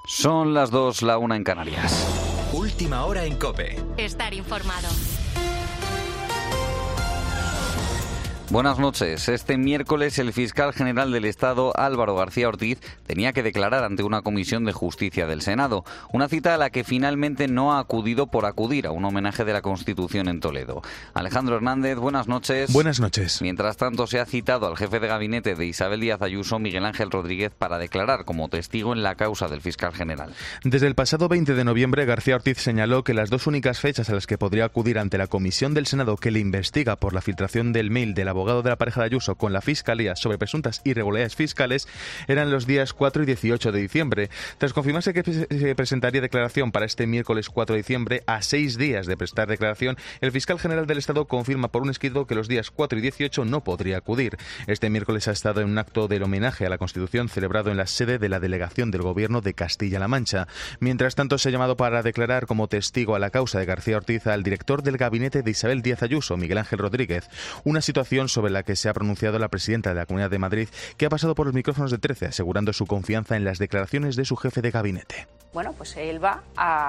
Son las 2, la 1 en Canarias. Última hora en COPE. Estar informado. Buenas noches. Este miércoles el fiscal general del Estado, Álvaro García Ortiz, tenía que declarar ante una comisión de justicia del Senado. Una cita a la que finalmente no ha acudido por acudir a un homenaje de la Constitución en Toledo. Alejandro Hernández, buenas noches. Buenas noches. Mientras tanto, se ha citado al jefe de gabinete de Isabel Díaz Ayuso, Miguel Ángel Rodríguez, para declarar como testigo en la causa del fiscal general. Desde el pasado 20 de noviembre, García Ortiz señaló que las dos únicas fechas a las que podría acudir ante la comisión del Senado que le investiga por la filtración del mail del abogado de la pareja de Ayuso con la Fiscalía sobre presuntas irregularidades fiscales eran los días 4 y 18 de diciembre. Tras confirmarse que se presentaría declaración para este miércoles 4 de diciembre, a 6 días de prestar declaración, el fiscal general del Estado confirma por un escrito que los días 4 y 18 no podría acudir. Este miércoles ha estado en un acto del homenaje a la Constitución celebrado en la sede de la Delegación del Gobierno de Castilla-La Mancha. Mientras tanto, se ha llamado para declarar como testigo a la causa de García Ortiz al director del gabinete de Isabel Díaz Ayuso, Miguel Ángel Rodríguez, una situación sobre la que se ha pronunciado la presidenta de la Comunidad de Madrid, que ha pasado por los micrófonos de 13, asegurando su confianza en las declaraciones de su jefe de gabinete. Bueno, pues él va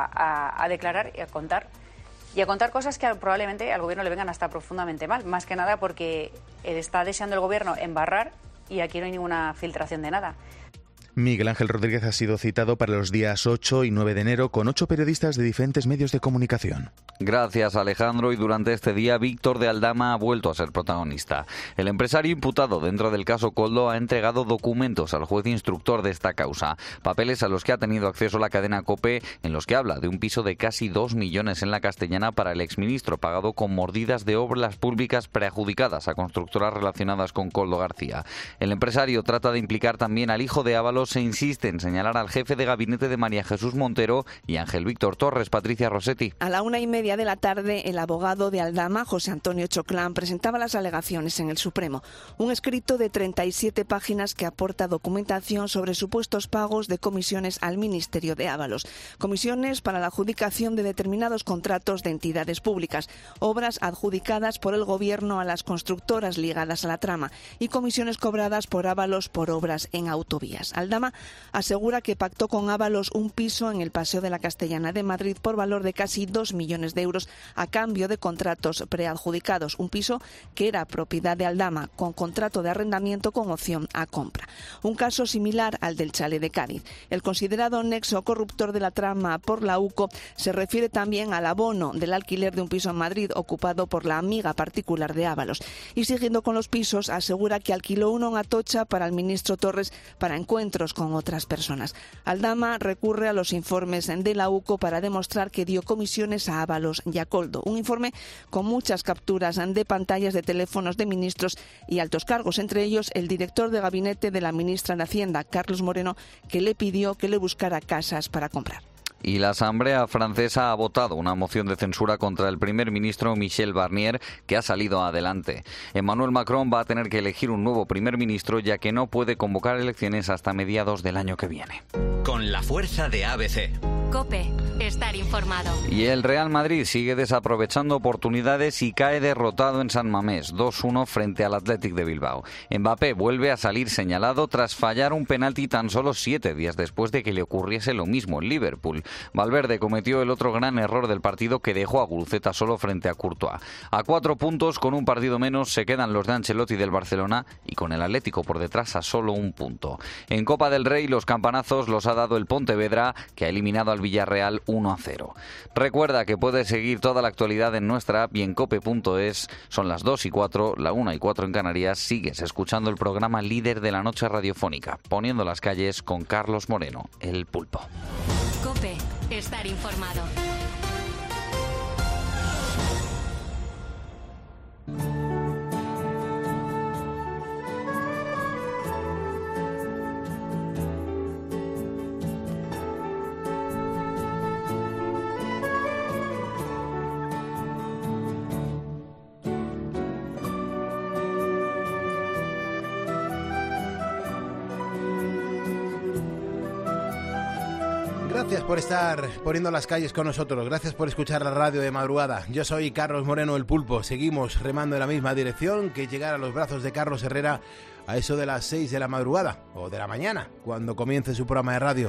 a declarar y a contar cosas que probablemente al gobierno le vengan hasta profundamente mal, más que nada porque él está deseando el gobierno embarrar y aquí no hay ninguna filtración de nada. Miguel Ángel Rodríguez ha sido citado para los días 8 y 9 de enero con 8 periodistas de diferentes medios de comunicación. Gracias, Alejandro. Y durante este día, Víctor de Aldama ha vuelto a ser protagonista. El empresario imputado dentro del caso Koldo ha entregado documentos al juez instructor de esta causa. Papeles a los que ha tenido acceso la cadena COPE, en los que habla de un piso de casi 2 millones en la Castellana para el exministro, pagado con mordidas de obras públicas preadjudicadas a constructoras relacionadas con Koldo García. El empresario trata de implicar también al hijo de Ábalos. Se insiste en señalar al jefe de gabinete de María Jesús Montero y Ángel Víctor Torres. Patricia Rossetti. A la 1:30 de la tarde, el abogado de Aldama, José Antonio Choclán, presentaba las alegaciones en el Supremo. Un escrito de 37 páginas que aporta documentación sobre supuestos pagos de comisiones al Ministerio de Ábalos. Comisiones para la adjudicación de determinados contratos de entidades públicas, obras adjudicadas por el Gobierno a las constructoras ligadas a la trama y comisiones cobradas por Ábalos por obras en autovías. Aldama asegura que pactó con Ábalos un piso en el Paseo de la Castellana de Madrid por valor de casi 2 millones de euros a cambio de contratos preadjudicados. Un piso que era propiedad de Aldama con contrato de arrendamiento con opción a compra. Un caso similar al del Chalet de Cádiz. El considerado nexo corruptor de la trama por la UCO se refiere también al abono del alquiler de un piso en Madrid ocupado por la amiga particular de Ábalos. Y siguiendo con los pisos, asegura que alquiló uno en Atocha para el ministro Torres para encuentros con otras personas. Aldama recurre a los informes de la UCO para demostrar que dio comisiones a Ábalos y a Koldo. Un informe con muchas capturas de pantallas de teléfonos de ministros y altos cargos, entre ellos el director de gabinete de la ministra de Hacienda, Carlos Moreno, que le pidió que le buscara casas para comprar. Y la Asamblea francesa ha votado una moción de censura contra el primer ministro Michel Barnier, que ha salido adelante. Emmanuel Macron va a tener que elegir un nuevo primer ministro, ya que no puede convocar elecciones hasta mediados del año que viene. Con la fuerza de ABC. COPE. Estar informado. Y el Real Madrid sigue desaprovechando oportunidades y cae derrotado en San Mamés, 2-1 frente al Athletic de Bilbao. Mbappé vuelve a salir señalado tras fallar un penalti tan solo 7 días después de que le ocurriese lo mismo en Liverpool. Valverde cometió el otro gran error del partido que dejó a Guruceta solo frente a Courtois. A 4 puntos, con un partido menos, se quedan los de Ancelotti del Barcelona y con el Atlético por detrás a solo 1 punto. En Copa del Rey los campanazos los ha dado el Pontevedra, que ha eliminado al Villarreal 1-0. Recuerda que puedes seguir toda la actualidad en nuestra app y en cope.es. Son las 2:04, la 1:04 en Canarias. Sigues escuchando el programa líder de la noche radiofónica, Poniendo las calles con Carlos Moreno, el Pulpo. COPE. Estar informado. Gracias por estar poniendo las calles con nosotros, gracias por escuchar la radio de madrugada. Yo soy Carlos Moreno, el Pulpo. Seguimos remando en la misma dirección, que llegar a los brazos de Carlos Herrera a eso de las 6 de la madrugada o de la mañana, cuando comience su programa de radio.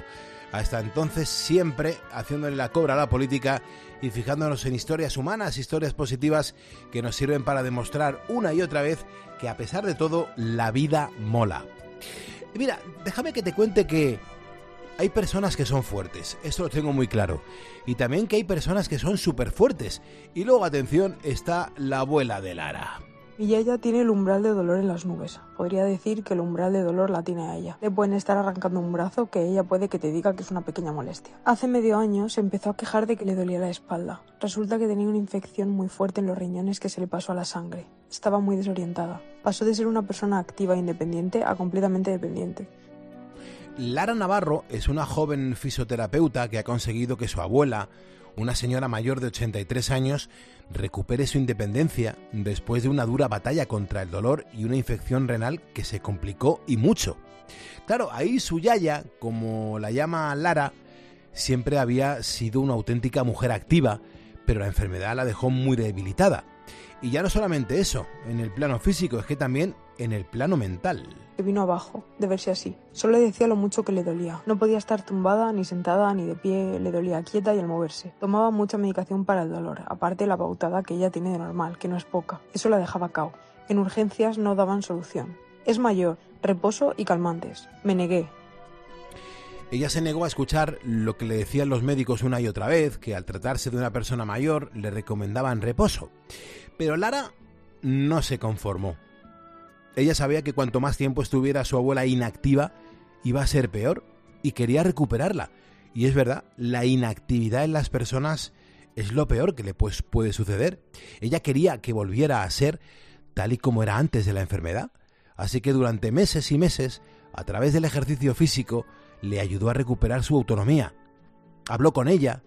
Hasta entonces siempre haciéndole la cobra a la política y fijándonos en historias humanas, historias positivas que nos sirven para demostrar una y otra vez que a pesar de todo la vida mola. Y mira, déjame que te cuente que hay personas que son fuertes, eso lo tengo muy claro, y también que hay personas que son súper fuertes. Y luego, atención, está la abuela de Lara. Mi yaya tiene el umbral de dolor en las nubes. Podría decir que el umbral de dolor la tiene a ella. Le pueden estar arrancando un brazo que ella puede que te diga que es una pequeña molestia. Hace medio año se empezó a quejar de que le dolía la espalda. Resulta que tenía una infección muy fuerte en los riñones que se le pasó a la sangre. Estaba muy desorientada. Pasó de ser una persona activa e independiente a completamente dependiente. Lara Navarro es una joven fisioterapeuta que ha conseguido que su abuela, una señora mayor de 83 años, recupere su independencia después de una dura batalla contra el dolor y una infección renal que se complicó y mucho. Claro, ahí su yaya, como la llama Lara, siempre había sido una auténtica mujer activa, pero la enfermedad la dejó muy debilitada. Y ya no solamente eso, en el plano físico, es que también en el plano mental. Se vino abajo, de verse así. Solo le decía lo mucho que le dolía. No podía estar tumbada, ni sentada, ni de pie, le dolía quieta y al moverse. Tomaba mucha medicación para el dolor, aparte de la pautada que ella tiene de normal, que no es poca. Eso la dejaba cao. En urgencias no daban solución. Es mayor, reposo y calmantes. Me negué. Ella se negó a escuchar lo que le decían los médicos una y otra vez, que al tratarse de una persona mayor le recomendaban reposo. Pero Lara no se conformó. Ella sabía que cuanto más tiempo estuviera su abuela inactiva, iba a ser peor y quería recuperarla. Y es verdad, la inactividad en las personas es lo peor que le puede suceder. Ella quería que volviera a ser tal y como era antes de la enfermedad. Así que durante meses y meses, a través del ejercicio físico, le ayudó a recuperar su autonomía. Habló con ella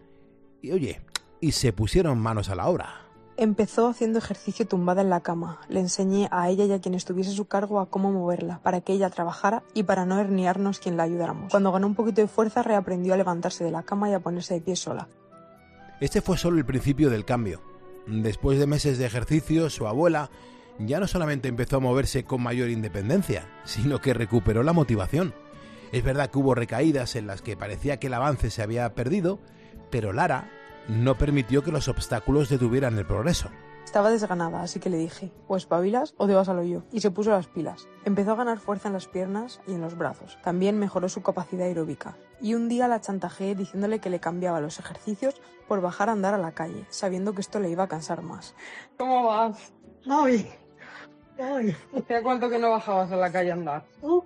y se pusieron manos a la obra. Empezó haciendo ejercicio tumbada en la cama. Le enseñé a ella y a quien estuviese a su cargo a cómo moverla, para que ella trabajara y para no herniarnos quien la ayudáramos. Cuando ganó un poquito de fuerza, reaprendió a levantarse de la cama y a ponerse de pie sola. Este fue solo el principio del cambio. Después de meses de ejercicio, su abuela ya no solamente empezó a moverse con mayor independencia, sino que recuperó la motivación. Es verdad que hubo recaídas en las que parecía que el avance se había perdido, pero Lara no permitió que los obstáculos detuvieran el progreso. Estaba desganada, así que le dije, o espabilas o te vas a lo yo. Y se puso las pilas. Empezó a ganar fuerza en las piernas y en los brazos. También mejoró su capacidad aeróbica. Y un día la chantajeé diciéndole que le cambiaba los ejercicios por bajar a andar a la calle, sabiendo que esto le iba a cansar más. ¿Cómo vas? Ay. ¿Hace cuánto que no bajabas a la calle a andar?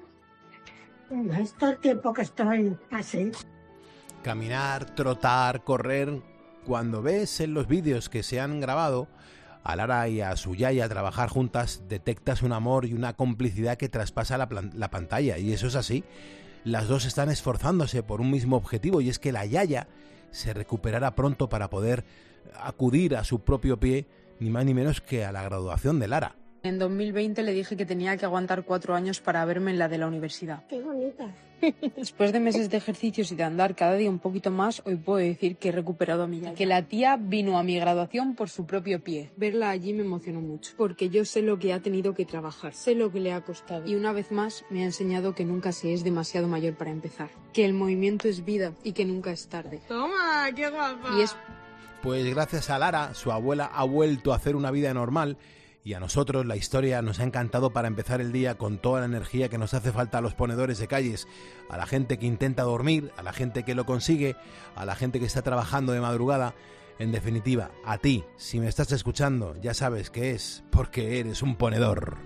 Es todo el tiempo que estoy así. Caminar, trotar, correr. Cuando ves en los vídeos que se han grabado a Lara y a su yaya trabajar juntas, detectas un amor y una complicidad que traspasa la pantalla. Y eso es así. Las dos están esforzándose por un mismo objetivo, y es que la yaya se recuperara pronto para poder acudir a su propio pie, ni más ni menos que a la graduación de Lara. En 2020 le dije que tenía que aguantar 4 años para verme en la de la universidad. Qué bonita. Después de meses de ejercicios y de andar cada día un poquito más, hoy puedo decir que he recuperado a mi yaya. Que la tía vino a mi graduación por su propio pie. Verla allí me emocionó mucho, porque yo sé lo que ha tenido que trabajar, sé lo que le ha costado. Y una vez más me ha enseñado que nunca se es demasiado mayor para empezar. Que el movimiento es vida y que nunca es tarde. Toma, qué guapa. Y es... Pues gracias a Lara, su abuela ha vuelto a hacer una vida normal. Y a nosotros la historia nos ha encantado para empezar el día con toda la energía que nos hace falta a los ponedores de calles, a la gente que intenta dormir, a la gente que lo consigue, a la gente que está trabajando de madrugada. En definitiva, a ti, si me estás escuchando, ya sabes que es porque eres un ponedor.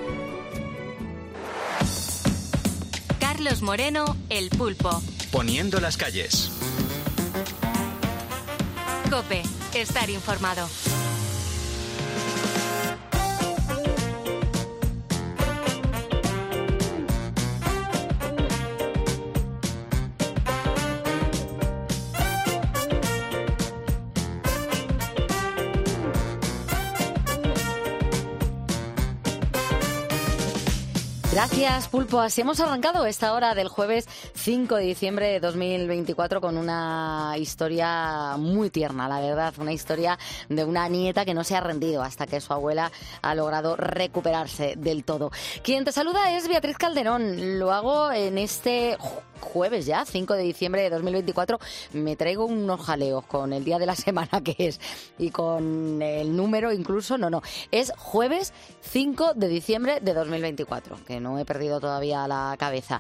Carlos Moreno, El Pulpo. Poniendo las calles. COPE, estar informado. Gracias, Pulpo. Así hemos arrancado esta hora del jueves 5 de diciembre de 2024 con una historia muy tierna, la verdad. Una historia de una nieta que no se ha rendido hasta que su abuela ha logrado recuperarse del todo. Quien te saluda es Beatriz Calderón. Lo hago en este jueves ya, 5 de diciembre de 2024. Me traigo unos jaleos con el día de la semana que es y con el número incluso. No, es jueves 5 de diciembre de 2024, que no he perdido todavía la cabeza.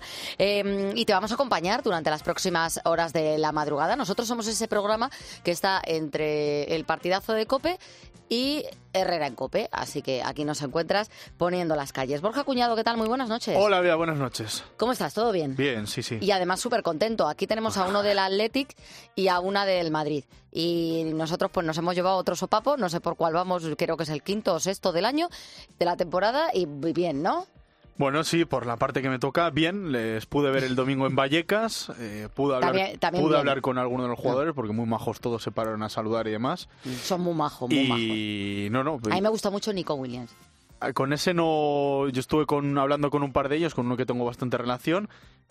Y te vamos a acompañar durante las próximas horas de la madrugada. Nosotros somos ese programa que está entre el partidazo de COPE y Herrera en COPE, así que aquí nos encuentras poniendo las calles. Borja Cuñado, ¿qué tal? Muy buenas noches. Hola, Bea, buenas noches. ¿Cómo estás? ¿Todo bien? Bien, sí. Y además súper contento. Aquí tenemos a uno del Athletic y a una del Madrid. Y nosotros pues nos hemos llevado otro sopapo, no sé por cuál vamos, creo que es el 5º o 6º del año, de la temporada, y bien, ¿no? Bueno, sí, por la parte que me toca, bien. Les pude ver el domingo en Vallecas. Pude hablar con algunos de los jugadores, porque muy majos todos se pararon a saludar y demás. Son muy majos, muy majos. A mí me gusta mucho Nico Williams. Con ese no... Yo estuve hablando con un par de ellos, con uno que tengo bastante relación,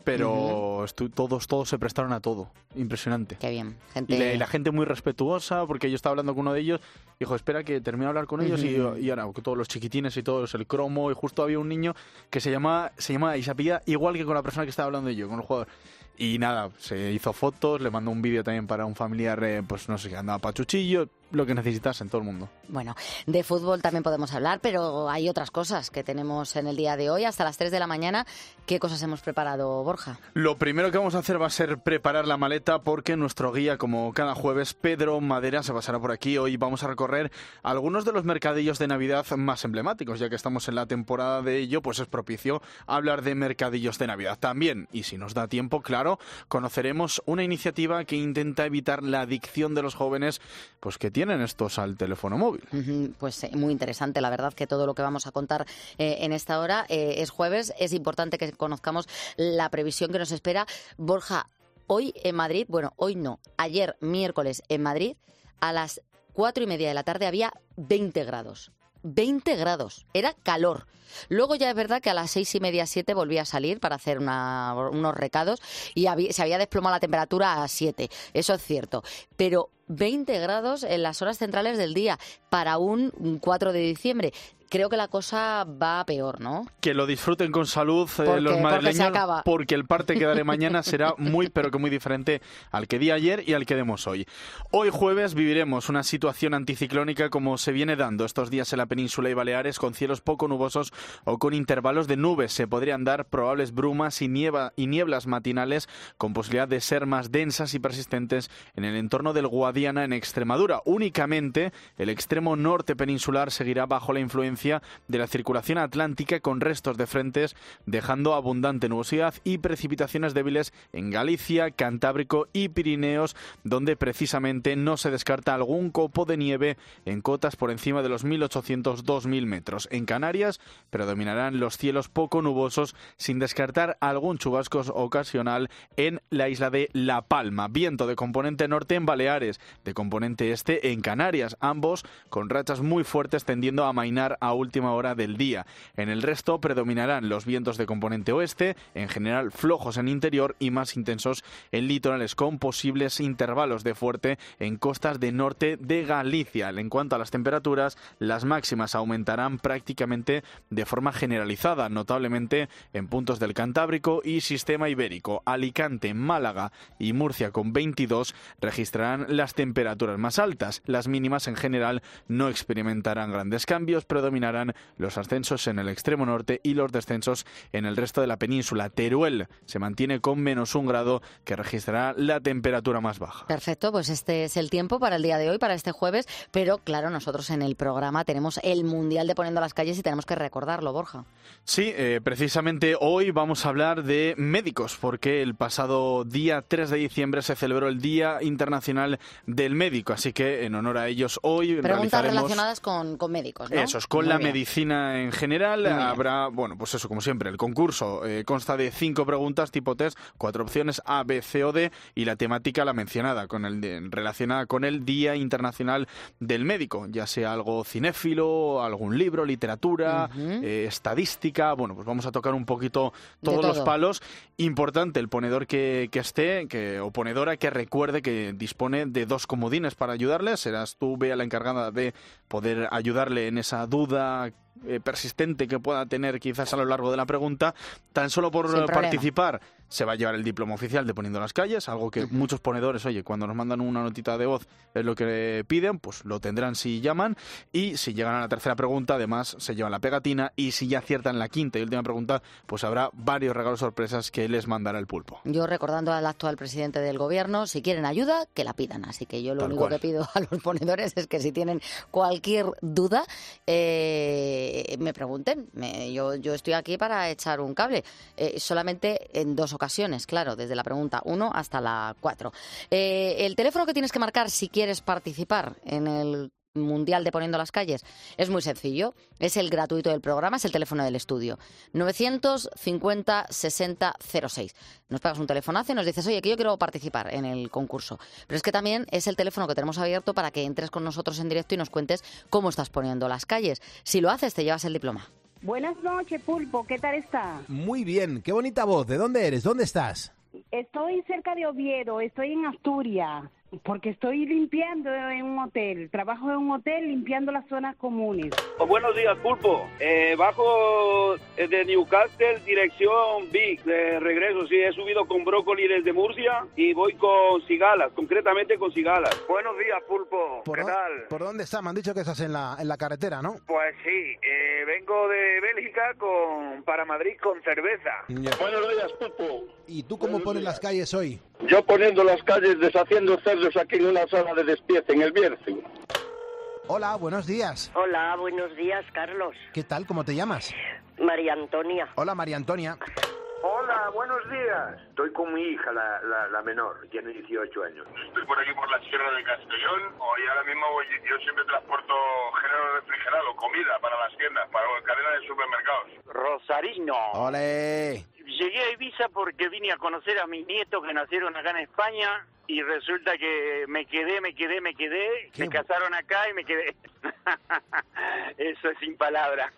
pero todos se prestaron a todo. Impresionante. Qué bien. Y la gente muy respetuosa, porque yo estaba hablando con uno de ellos, dijo, espera que termine de hablar con ellos, y ahora todos los chiquitines y todos, el cromo, y justo había un niño que se llama y se apellida igual que con la persona que estaba hablando yo, con el jugador. Y nada, se hizo fotos, le mandó un vídeo también para un familiar, pues no sé, que andaba pachuchillo, lo que necesitasen todo el mundo. Bueno, de fútbol también podemos hablar, pero hay otras cosas que tenemos en el día de hoy, hasta las 3 de la mañana. ¿Qué cosas hemos preparado, Borja? Lo primero que vamos a hacer va a ser preparar la maleta, porque nuestro guía, como cada jueves, Pedro Madera, se pasará por aquí. Hoy vamos a recorrer algunos de los mercadillos de Navidad más emblemáticos, ya que estamos en la temporada de ello, pues es propicio hablar de mercadillos de Navidad también. Y si nos da tiempo, claro, conoceremos una iniciativa que intenta evitar la adicción de los jóvenes, pues que tienen estos al teléfono móvil. Pues muy interesante, la verdad, que todo lo que vamos a contar en esta hora es jueves. Es importante que conozcamos la previsión que nos espera. Borja, hoy en Madrid, bueno, hoy no, ayer miércoles en Madrid, a las 4:30 de la tarde había 20 grados. 20 grados, era calor. Luego ya es verdad que a las 6:30, 7 volví a salir para hacer unos recados y se había desplomado la temperatura a 7, eso es cierto. Pero 20 grados en las horas centrales del día para un 4 de diciembre. Creo que la cosa va a peor, ¿no? Que lo disfruten con salud los madrileños, porque el parte que daré mañana será muy, pero que muy diferente al que di ayer y al que demos hoy. Hoy jueves viviremos una situación anticiclónica como se viene dando estos días en la península y Baleares, con cielos poco nubosos o con intervalos de nubes. Se podrían dar probables brumas y nieblas matinales con posibilidad de ser más densas y persistentes en el entorno del Guadiana, en Extremadura. Únicamente el extremo norte peninsular seguirá bajo la influencia de la circulación atlántica, con restos de frentes, dejando abundante nubosidad y precipitaciones débiles en Galicia, Cantábrico y Pirineos, donde precisamente no se descarta algún copo de nieve en cotas por encima de los 1.800-2.000 metros. En Canarias predominarán los cielos poco nubosos, sin descartar algún chubasco ocasional en la isla de La Palma. Viento de componente norte en Baleares, de componente este en Canarias, ambos con rachas muy fuertes tendiendo a amainar a última hora del día. En el resto predominarán los vientos de componente oeste, en general flojos en interior y más intensos en litorales, con posibles intervalos de fuerte en costas de norte de Galicia. En cuanto a las temperaturas, las máximas aumentarán prácticamente de forma generalizada, notablemente en puntos del Cantábrico y Sistema Ibérico. Alicante, Málaga y Murcia con 22 registrarán las temperaturas más altas. Las mínimas en general no experimentarán grandes cambios, predominarán los ascensos en el extremo norte y los descensos en el resto de la península. Teruel se mantiene con -1 grado, que registrará la temperatura más baja. Perfecto, pues este es el tiempo para el día de hoy, para este jueves, pero claro, nosotros en el programa tenemos el Mundial de Poniendo las Calles y tenemos que recordarlo, Borja. Sí, precisamente hoy vamos a hablar de médicos, porque el pasado día 3 de diciembre se celebró el Día Internacional del Médico, así que en honor a ellos hoy preguntas relacionadas con médicos, ¿no? Eso es, con la medicina en general. Habrá, bueno, pues eso, como siempre, el concurso consta de 5 preguntas tipo test, 4 opciones A, B, C o D, y la temática la mencionada, relacionada con el Día Internacional del Médico, ya sea algo cinéfilo, algún libro, literatura, estadística. Bueno, pues vamos a tocar un poquito todos los palos. Importante el ponedor que esté, o ponedora, que recuerde que dispone de 2 comodines para ayudarle. Serás tú, Bea, la encargada de poder ayudarle en esa duda persistente que pueda tener quizás a lo largo de la pregunta. Tan solo por participar se va a llevar el diploma oficial de Poniendo las Calles, algo que muchos ponedores, oye, cuando nos mandan una notita de voz es lo que piden, pues lo tendrán si llaman, y si llegan a la tercera pregunta, además se llevan la pegatina, y si ya aciertan la quinta y última pregunta, pues habrá varios regalos sorpresas que les mandará el pulpo. Yo, recordando al actual presidente del gobierno, si quieren ayuda, que la pidan, así que yo lo único que pido a los ponedores es que si tienen cualquier duda, me pregunten. Yo estoy aquí para echar un cable, solamente en 2 ocasiones, claro, desde la pregunta 1 hasta la 4. El teléfono que tienes que marcar si quieres participar en el Mundial de Poniendo las Calles es muy sencillo, es el gratuito del programa, es el teléfono del estudio, 950 60 06. Nos pegas un telefonazo y nos dices, oye, que yo quiero participar en el concurso, pero es que también es el teléfono que tenemos abierto para que entres con nosotros en directo y nos cuentes cómo estás poniendo las calles. Si lo haces, te llevas el diploma. Buenas noches, Pulpo, ¿qué tal está? Muy bien, qué bonita voz. ¿De dónde eres? ¿Dónde estás? Estoy cerca de Oviedo, estoy en Asturias, porque estoy limpiando en un hotel. Trabajo en un hotel limpiando las zonas comunes. Buenos días, Pulpo. Bajo de Newcastle, dirección Vic, de regreso. Sí, he subido con brócoli desde Murcia y voy con cigalas, concretamente con cigalas. Buenos días, Pulpo. ¿Qué tal? ¿Por dónde estás? Me han dicho que estás en la carretera, ¿no? Pues sí, vengo de Bélgica para Madrid con cerveza. Yeah. Buenos días, Pulpo. ¿Y tú cómo pones las calles hoy? Yo poniendo las calles, deshaciendo cerdos aquí en una sala de despiece, en el Bierzo. Hola, buenos días. Hola, buenos días, Carlos. ¿Qué tal? ¿Cómo te llamas? María Antonia. Hola, María Antonia. Hola, buenos días. Estoy con mi hija, la menor, tiene 18 años. Estoy por aquí por la Sierra de Castellón. Hoy ahora mismo yo siempre transporto género refrigerado, comida para las tiendas, para cadena de supermercados. Rosarino. ¡Ole! Llegué a Ibiza porque vine a conocer a mis nietos que nacieron acá en España y resulta que me quedé, se casaron acá y me quedé. Eso es sin palabras.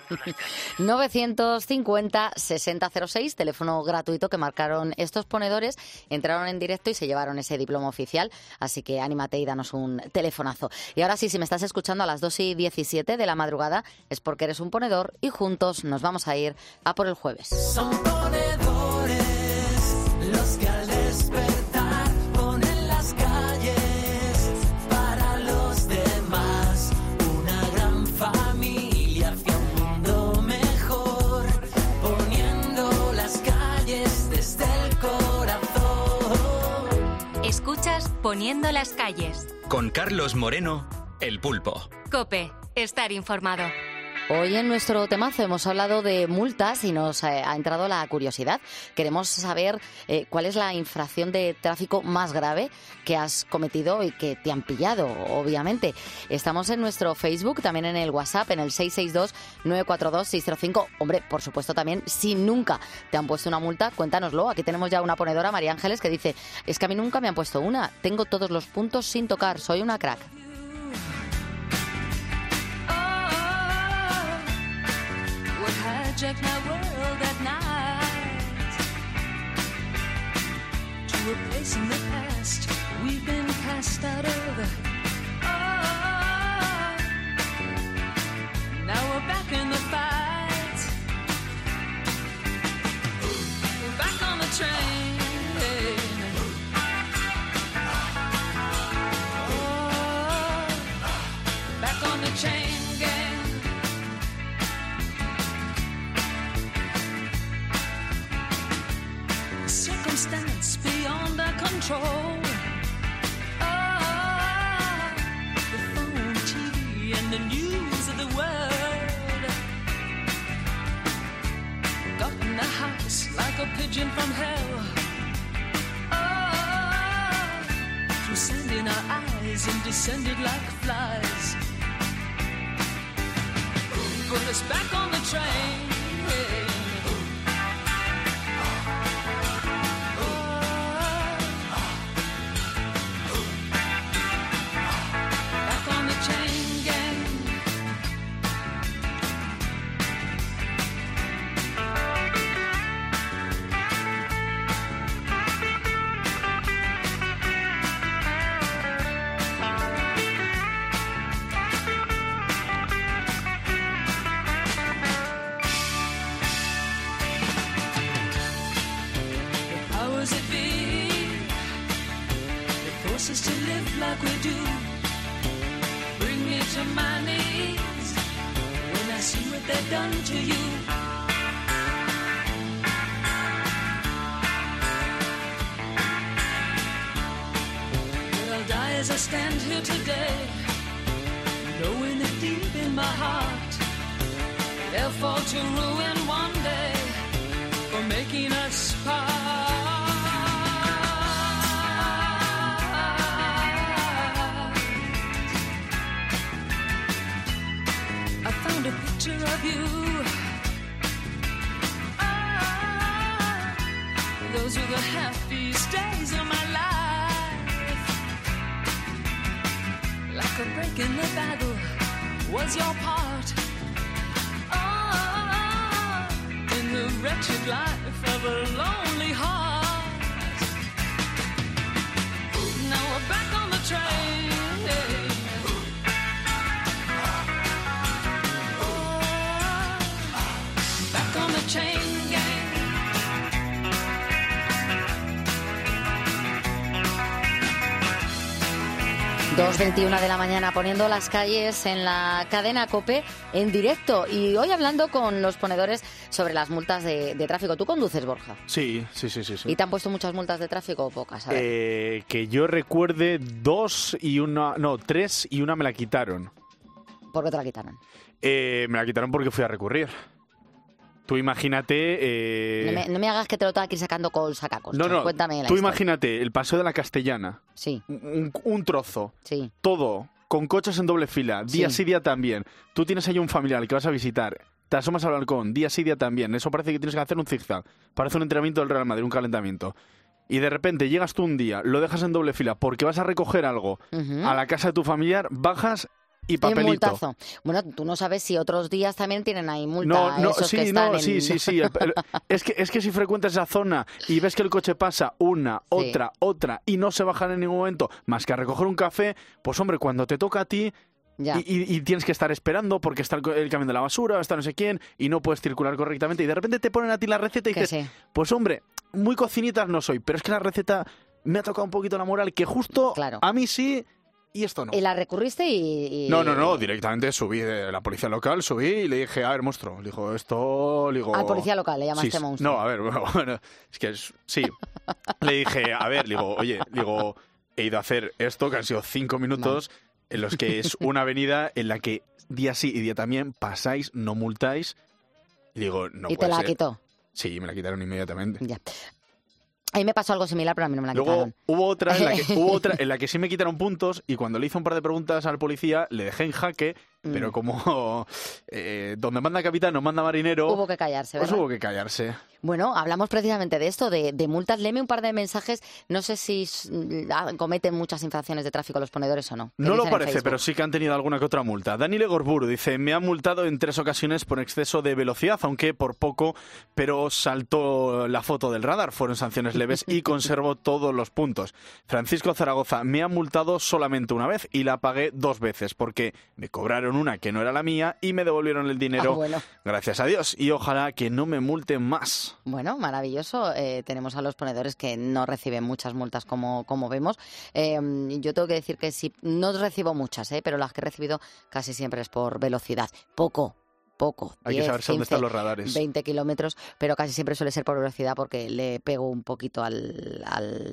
950 60 06, teléfono gratuito que marcaron estos ponedores, entraron en directo y se llevaron ese diploma oficial, así que anímate y danos un telefonazo. Y ahora sí, si me estás escuchando a las 2:17 de la madrugada, es porque eres un ponedor y juntos nos vamos a ir a por el jueves. Son ponedores los que al despertar ponen las calles para los demás, una gran familia hacia un mundo mejor, poniendo las calles desde el corazón. Escuchas Poniendo las Calles. Con Carlos Moreno, El Pulpo. COPE, estar informado. Hoy en nuestro temazo hemos hablado de multas y nos ha entrado la curiosidad. Queremos saber cuál es la infracción de tráfico más grave que has cometido y que te han pillado, obviamente. Estamos en nuestro Facebook, también en el WhatsApp, en el 662-942-605. Hombre, por supuesto también, si nunca te han puesto una multa, cuéntanoslo. Aquí tenemos ya una ponedora, María Ángeles, que dice, es que a mí nunca me han puesto una. Tengo todos los puntos sin tocar, soy una crack. Hijack my world at night to a place in the past we've been cast out of. Oh, now we're back in the fight. We're back on the train. Oh, back on the chain gang. Circumstance beyond our control. Oh, the phone, TV, and the news of the world got in the house like a pigeon from hell. Oh, through sand in our eyes and descended like flies. Put us back on the train. like we do bring me to my knees when I see what they've done to you. But I'll die as I stand here today, knowing that deep in my heart they'll fall to ruin one day for making us part. I found a picture of you. Ah, those were the happiest days of my life. Like a break in the battle was your part. Ah, in the wretched life of a lonely heart. Now we're back on the train. Chain gang. 2:21 de la mañana, poniendo las calles en la cadena COPE en directo. Y hoy hablando con los ponedores sobre las multas de tráfico. ¿Tú conduces, Borja? Sí. ¿Y te han puesto muchas multas de tráfico o pocas? A ver. Que yo recuerde 2 y una... No, 3 y una me la quitaron. ¿Por qué te la quitaron? Me la quitaron porque fui a recurrir. Tú imagínate... No me hagas que te lo tenga que ir sacando con sacacos. No, cuéntame la tú historia. Imagínate el Paseo de la Castellana. Sí. Un trozo. Sí. Todo, con coches en doble fila, día Sí. sí, día también. Tú tienes ahí un familiar que vas a visitar, te asomas al balcón, día sí, día también. Eso parece que tienes que hacer un zigzag. Parece un entrenamiento del Real Madrid, un calentamiento. Y de repente llegas tú un día, lo dejas en doble fila porque vas a recoger algo a la casa de tu familiar, bajas... Y papelito. Y multazo. Bueno, tú no sabes si otros días también tienen ahí multa. Sí. Es que si frecuentas esa zona y ves que el coche pasa una, otra y no se bajan en ningún momento más que a recoger un café, pues hombre, cuando te toca a ti y tienes que estar esperando porque está el camión de la basura, está no sé quién y no puedes circular correctamente y de repente te ponen a ti la receta y dices, pues hombre, muy cocinitas no soy, pero es que la receta me ha tocado un poquito la moral que justo a mí sí... Y esto no. ¿Y la recurriste y...? No, directamente subí de la policía local, subí y le dije, a ver, monstruo, le digo, esto... Le digo, al policía local le llamaste monstruo. No, a ver, bueno, es que sí. Le dije, a ver, le digo, oye, he ido a hacer esto, que han sido 5 minutos, en los que es una avenida en la que día sí y día también pasáis, no multáis. Y digo, no puede ser. ¿Y te la quitó? Sí, me la quitaron inmediatamente. Ya. A mí me pasó algo similar, pero a mí no me la Luego, quitaron. Hubo otra en la que sí me quitaron puntos y cuando le hice un par de preguntas al policía le dejé en jaque, pero como donde manda capitán no manda marinero... Hubo que callarse, ¿verdad? Pues hubo que callarse. Bueno, hablamos precisamente de esto, de multas. Léeme un par de mensajes. No sé si cometen muchas infracciones de tráfico los ponedores o no. No lo parece, pero sí que han tenido alguna que otra multa. Daniel Gorburu dice, me han multado en 3 ocasiones por exceso de velocidad, aunque por poco, pero saltó la foto del radar. Fueron sanciones leves y conservo todos los puntos. Francisco Zaragoza, me han multado solamente una vez y la pagué 2 veces porque me cobraron una que no era la mía y me devolvieron el dinero. Gracias a Dios. Y ojalá que no me multen más. Bueno, maravilloso. Tenemos a los ponedores que no reciben muchas multas como vemos. Yo tengo que decir que sí, no recibo muchas, pero las que he recibido casi siempre es por velocidad. Poco. Hay 10, que saber 15, dónde están los radares. 20 kilómetros, pero casi siempre suele ser por velocidad porque le pego un poquito al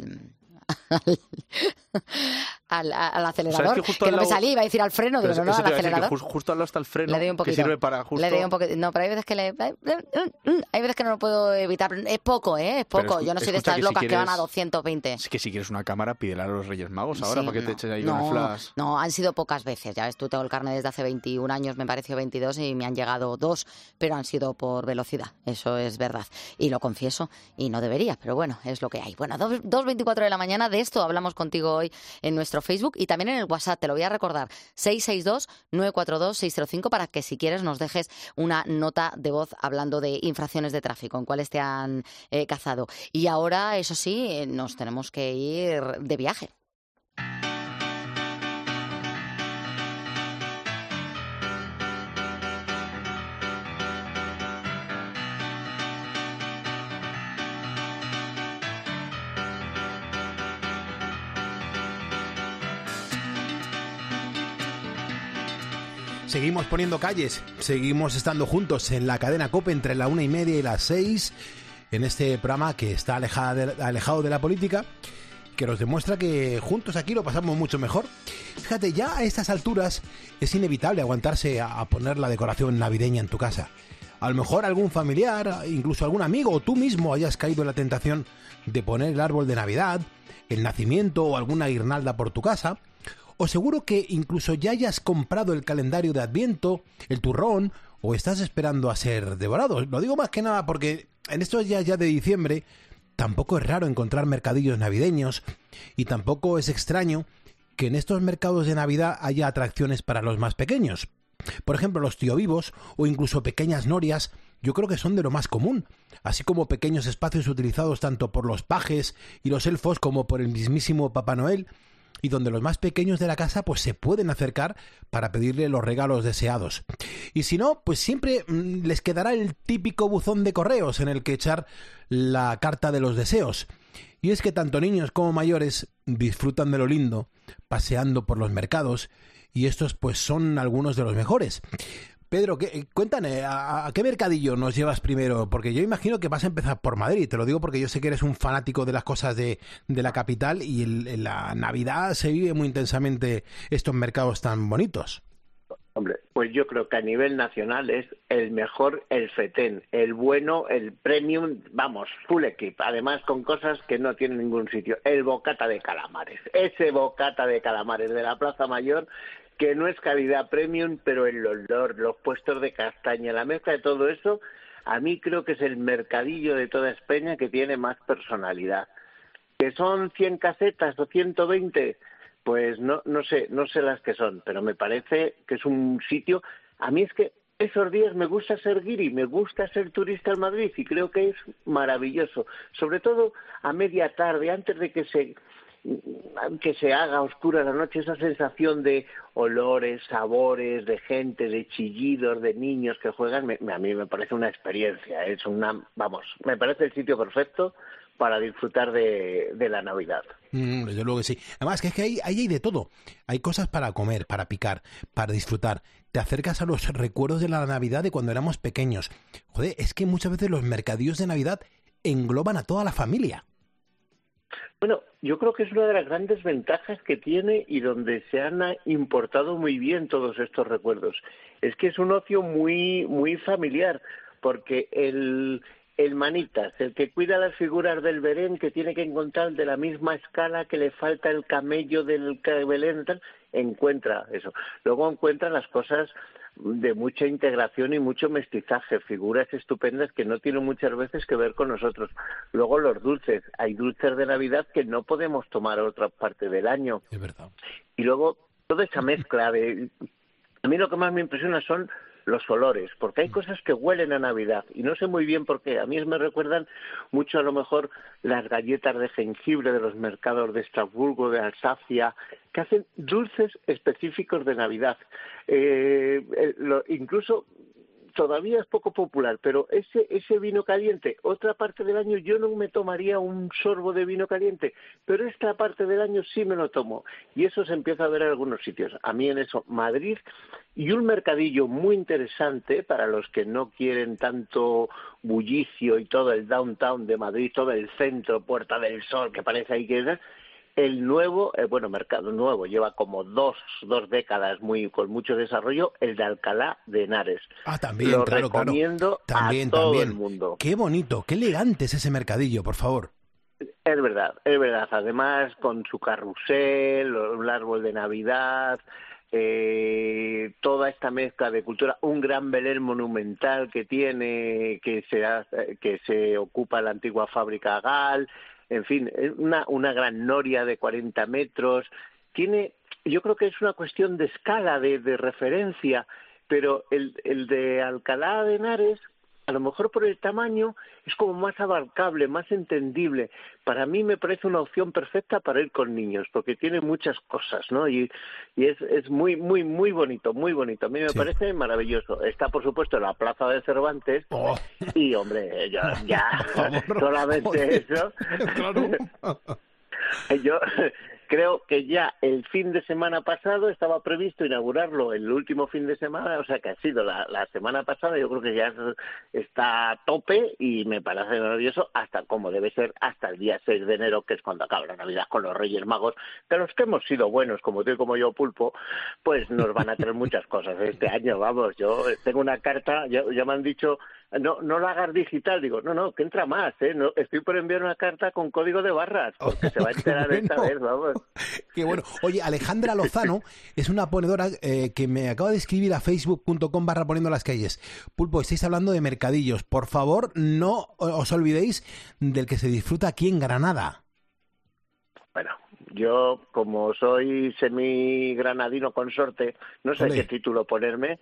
acelerador, ¿sabes que no me salía, iba a decir al freno, digo, no, al acelerador. Justo al lado está el freno, le doy un poquito, que sirve para justo... Le doy un poquito, no, pero hay veces que hay veces que no lo puedo evitar, es poco, es poco. Yo no soy de estas locas que van a 220. Es que si quieres una cámara, pídela a los Reyes Magos ahora para que te eches ahí con el flash. No, han sido pocas veces, ya ves, tú tengo el carnet desde hace 21 años, me pareció 22 y me han llegado 2, pero han sido por velocidad, eso es verdad. Y lo confieso, y no debería, pero bueno, es lo que hay. Bueno, 2:24 de la mañana, de esto hablamos contigo hoy en nuestro Facebook y también en el WhatsApp, te lo voy a recordar, 662-942-605 para que si quieres nos dejes una nota de voz hablando de infracciones de tráfico, en cuáles te han cazado. Y ahora, eso sí, nos tenemos que ir de viaje. Seguimos poniendo calles, seguimos estando juntos en la cadena COPE entre la 1:30 y las 6, en este programa que está alejado de la política, que nos demuestra que juntos aquí lo pasamos mucho mejor. Fíjate, ya a estas alturas es inevitable aguantarse a poner la decoración navideña en tu casa. A lo mejor algún familiar, incluso algún amigo o tú mismo hayas caído en la tentación de poner el árbol de Navidad, el nacimiento o alguna guirnalda por tu casa. O seguro que incluso ya hayas comprado el calendario de Adviento, el turrón, o estás esperando a ser devorado. Lo digo más que nada porque en estos días ya de diciembre tampoco es raro encontrar mercadillos navideños y tampoco es extraño que en estos mercados de Navidad haya atracciones para los más pequeños. Por ejemplo, los tío-vivos o incluso pequeñas norias, yo creo que son de lo más común, así como pequeños espacios utilizados tanto por los pajes y los elfos como por el mismísimo Papá Noel, y donde los más pequeños de la casa pues se pueden acercar para pedirle los regalos deseados. Y si no, pues siempre les quedará el típico buzón de correos en el que echar la carta de los deseos. Y es que tanto niños como mayores disfrutan de lo lindo paseando por los mercados, y estos pues son algunos de los mejores. Pedro, cuéntame, ¿a qué mercadillo nos llevas primero? Porque yo imagino que vas a empezar por Madrid, te lo digo porque yo sé que eres un fanático de las cosas de la capital y en la Navidad se vive muy intensamente estos mercados tan bonitos. Hombre, pues yo creo que a nivel nacional es el mejor, el FETEN, el bueno, el premium, vamos, full equip, además con cosas que no tienen ningún sitio. El bocata de calamares, ese bocata de calamares de la Plaza Mayor, que no es calidad premium, pero el olor, los puestos de castaña, la mezcla de todo eso, a mí creo que es el mercadillo de toda España que tiene más personalidad. ¿Que son 100 casetas o 120? Pues no sé las que son, pero me parece que es un sitio. A mí es que esos días me gusta ser guiri, me gusta ser turista en Madrid y creo que es maravilloso, sobre todo a media tarde, antes de que se haga oscura la noche, esa sensación de olores, sabores, de gente, de chillidos, de niños que juegan, a mí me parece una experiencia, me parece el sitio perfecto para disfrutar de la Navidad. Desde luego que sí. Además, que es que ahí hay de todo. Hay cosas para comer, para picar, para disfrutar. Te acercas a los recuerdos de la Navidad de cuando éramos pequeños. Joder, es que muchas veces los mercadillos de Navidad engloban a toda la familia. Bueno, yo creo que es una de las grandes ventajas que tiene y donde se han importado muy bien todos estos recuerdos. Es que es un ocio muy, muy familiar, porque el manitas, el que cuida las figuras del Belén, que tiene que encontrar de la misma escala que le falta el camello del Belén, encuentra eso. Luego encuentra las cosas de mucha integración y mucho mestizaje, figuras estupendas que no tienen muchas veces que ver con nosotros. Luego los dulces, hay dulces de Navidad que no podemos tomar a otra parte del año. Es verdad. Y luego toda esa mezcla de... A mí lo que más me impresiona son los olores, porque hay cosas que huelen a Navidad y no sé muy bien por qué. A mí me recuerdan mucho a lo mejor las galletas de jengibre de los mercados de Estrasburgo, de Alsacia, que hacen dulces específicos de Navidad. Incluso todavía es poco popular, pero ese vino caliente, otra parte del año yo no me tomaría un sorbo de vino caliente, pero esta parte del año sí me lo tomo. Y eso se empieza a ver en algunos sitios. A mí en eso, Madrid, y un mercadillo muy interesante para los que no quieren tanto bullicio y todo el downtown de Madrid, todo el centro, Puerta del Sol, que parece ahí que es... El nuevo, mercado nuevo, lleva como dos décadas con mucho desarrollo, el de Alcalá de Henares. También, lo claro, recomiendo a todo el mundo. Qué bonito, qué elegante es ese mercadillo, por favor. Es verdad. Además, con su carrusel, un árbol de Navidad, toda esta mezcla de cultura, un gran Belén monumental que tiene, que se ocupa la antigua fábrica Gal. En fin, una gran noria de 40 metros. Yo creo que es una cuestión de escala, de referencia, pero el de Alcalá de Henares, a lo mejor por el tamaño, es como más abarcable, más entendible. Para mí me parece una opción perfecta para ir con niños, porque tiene muchas cosas, ¿no? Y es muy, muy, muy bonito, muy bonito. A mí me parece maravilloso. Está, por supuesto, en la Plaza de Cervantes, y, hombre, ya solamente eso. Claro. Creo que ya el fin de semana pasado estaba previsto inaugurarlo el último fin de semana, o sea que ha sido la semana pasada. Yo creo que ya está a tope y me parece maravilloso, hasta como debe ser, hasta el día 6 de enero, que es cuando acaba la Navidad con los Reyes Magos, que los que hemos sido buenos, como tú y como yo, Pulpo, pues nos van a traer muchas cosas este año. Vamos, yo tengo una carta, ya me han dicho, no lo hagas digital. Digo, no, que entra más, no, estoy por enviar una carta con código de barras, porque se va a enterar esta vez, vamos. Qué bueno. Oye, Alejandra Lozano es una ponedora que me acaba de escribir a facebook.com/poniendo las calles. Pulpo, estáis hablando de mercadillos. Por favor, no os olvidéis del que se disfruta aquí en Granada. Bueno, yo, como soy semigranadino consorte, no sé qué título ponerme,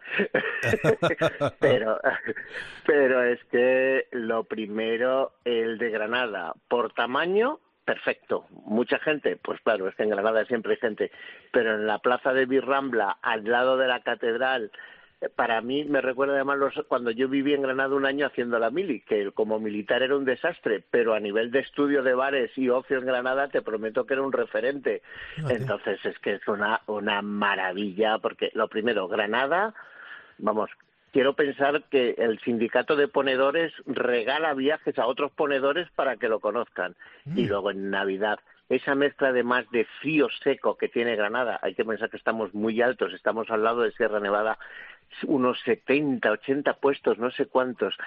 pero es que lo primero, el de Granada, por tamaño, perfecto. Mucha gente, pues claro, es que en Granada siempre hay gente, pero en la plaza de Birrambla, al lado de la catedral, para mí me recuerda además cuando yo viví en Granada un año haciendo la mili, que como militar era un desastre, pero a nivel de estudio de bares y ocio en Granada te prometo que era un referente. Entonces es que es una maravilla, porque lo primero, Granada, vamos, quiero pensar que el sindicato de ponedores regala viajes a otros ponedores para que lo conozcan. Y luego en Navidad, esa mezcla además de frío seco que tiene Granada, hay que pensar que estamos muy altos, estamos al lado de Sierra Nevada, unos 70, 80 puestos, no sé cuántos,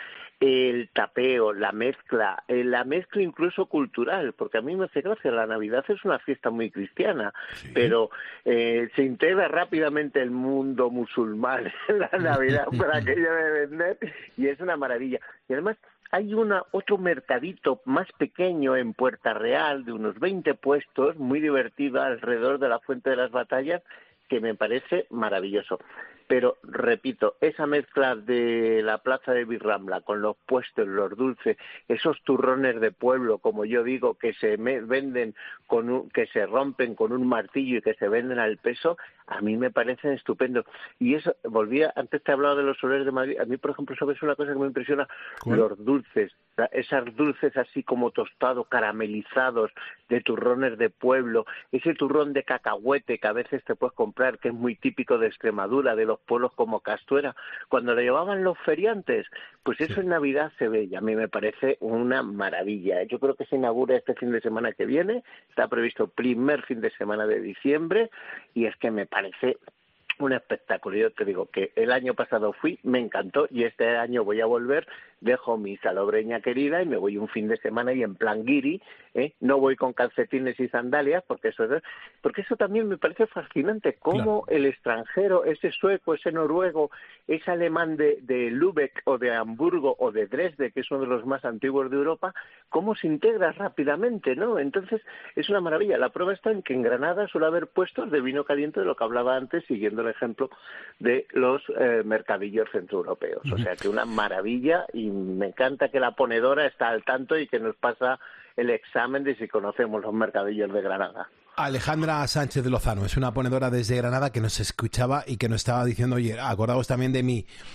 el tapeo, la mezcla incluso cultural, porque a mí me hace gracia, la Navidad es una fiesta muy cristiana, pero se integra rápidamente el mundo musulmán en la Navidad por aquello de vender, y es una maravilla. Y además hay otro mercadito más pequeño en Puerta Real, de unos 20 puestos, muy divertido alrededor de la Fuente de las Batallas, que me parece maravilloso. Pero, repito, esa mezcla de la plaza de Birrambla con los puestos, los dulces, esos turrones de pueblo, como yo digo, que se venden que se rompen con un martillo y que se venden al peso, a mí me parecen estupendos. Y eso, antes te he hablado de los soleres de Madrid, a mí, por ejemplo, ¿sabes una cosa que me impresiona? Los dulces, esas dulces así como tostados, caramelizados, de turrones de pueblo, ese turrón de cacahuete que a veces te puedes comprar, que es muy típico de Extremadura, de los pueblos como Castuera, cuando lo llevaban los feriantes, pues eso en Navidad se ve, y a mí me parece una maravilla. Yo creo que se inaugura este fin de semana que viene, está previsto primer fin de semana de diciembre, y es que me parece un espectáculo. Yo te digo que el año pasado fui, me encantó, y este año voy a volver. Dejo mi salobreña querida y me voy un fin de semana y en plan guiri, no voy con calcetines y sandalias, porque eso también me parece fascinante, cómo el extranjero, ese sueco, ese noruego, ese alemán de Lübeck o de Hamburgo o de Dresde, que es uno de los más antiguos de Europa, cómo se integra rápidamente, ¿no? Entonces es una maravilla. La prueba está en que en Granada suele haber puestos de vino caliente, de lo que hablaba antes, siguiendo el ejemplo de los mercadillos centroeuropeos. O sea que una maravilla, y me encanta que la ponedora está al tanto y que nos pasa el examen de si conocemos los mercadillos de Granada. Alejandra Sánchez de Lozano es una ponedora desde Granada que nos escuchaba y que nos estaba diciendo, oye, acordaos también de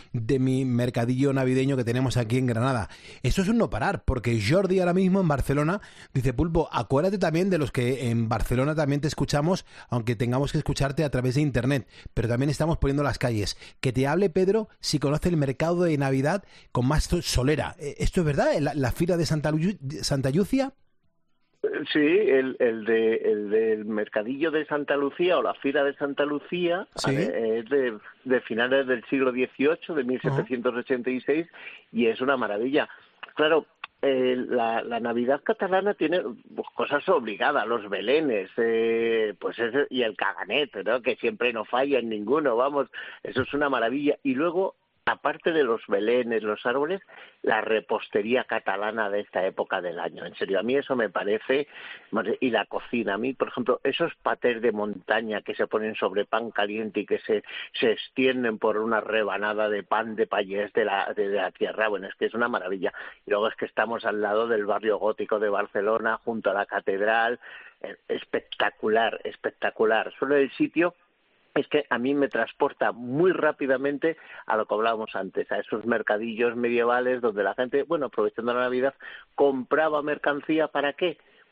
mi mercadillo navideño que tenemos aquí en Granada. Eso es un no parar, porque Jordi ahora mismo en Barcelona dice, Pulpo, acuérdate también de los que en Barcelona también te escuchamos, aunque tengamos que escucharte a través de internet, pero también estamos poniendo las calles. Que te hable Pedro si conoce el mercado de Navidad con más solera. ¿Esto es verdad? ¿La fila de Santa Lucia? Sí, el del mercadillo de Santa Lucía o la fila de Santa Lucía, ¿sí? Es de finales del siglo XVIII, de 1786, y es una maravilla. Claro, la Navidad catalana tiene cosas obligadas, los belenes, y el caganet, ¿no? Que siempre no falla en ninguno, vamos, eso es una maravilla. Y luego, aparte de los belenes, los árboles, la repostería catalana de esta época del año. En serio, a mí eso me parece... Y la cocina. A mí, por ejemplo, esos patés de montaña que se ponen sobre pan caliente y que se extienden por una rebanada de pan de payés de la tierra, bueno, es que es una maravilla. Y luego es que estamos al lado del barrio gótico de Barcelona, junto a la catedral. Espectacular, espectacular. Solo el sitio es que a mí me transporta muy rápidamente a lo que hablábamos antes, a esos mercadillos medievales donde la gente, bueno, aprovechando la Navidad, compraba mercancía, ¿para qué?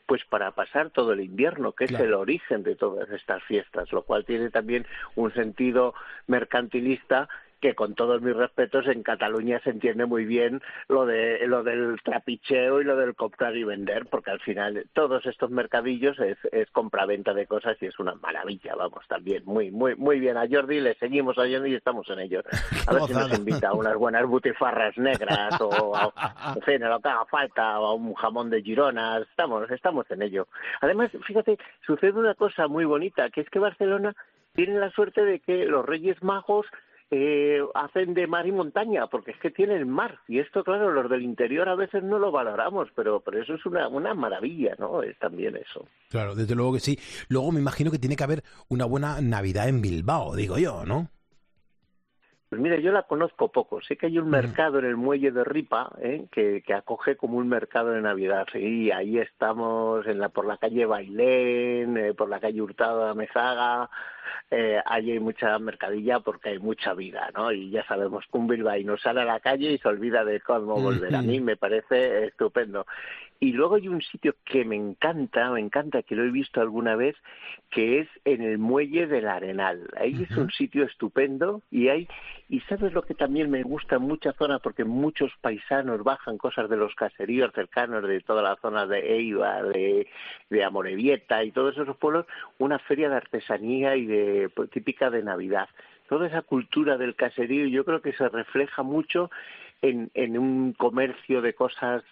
pues para pasar todo el invierno, que es el origen de todas estas fiestas, lo cual tiene también un sentido mercantilista que, con todos mis respetos, en Cataluña se entiende muy bien lo del trapicheo y lo del comprar y vender, porque al final todos estos mercadillos es compraventa de cosas y es una maravilla, vamos, también muy bien. A Jordi le seguimos oyendo y estamos en ello. A ver si nos invita a unas buenas butifarras negras o en fin, a lo que haga falta, o a un jamón de Girona, estamos en ello. Además, fíjate, sucede una cosa muy bonita, que es que Barcelona tiene la suerte de que los Reyes Magos hacen de mar y montaña, porque es que tiene el mar, y esto, claro, los del interior a veces no lo valoramos, pero eso es una maravilla, ¿no? Es también eso. Claro, desde luego que sí. Luego me imagino que tiene que haber una buena Navidad en Bilbao, digo yo, ¿no? Pues mira, yo la conozco poco. Sé que hay un mercado en el muelle de Ripa, que acoge como un mercado de Navidad. Sí, ahí estamos por la calle Bailén, por la calle Hurtado de Amezaga. Allí hay mucha mercadilla porque hay mucha vida, ¿no? Y ya sabemos que un bilbaíno sale a la calle y se olvida de cómo volver. A mí me parece estupendo. Y luego hay un sitio que me encanta, que lo he visto alguna vez, que es en el Muelle del Arenal. Ahí es un sitio estupendo y ¿sabes lo que también me gusta en mucha zona? Porque muchos paisanos bajan cosas de los caseríos cercanos, de toda la zona de Eibar, de Amorebieta y todos esos pueblos, una feria de artesanía y típica de Navidad. Toda esa cultura del caserío yo creo que se refleja mucho en un comercio de cosas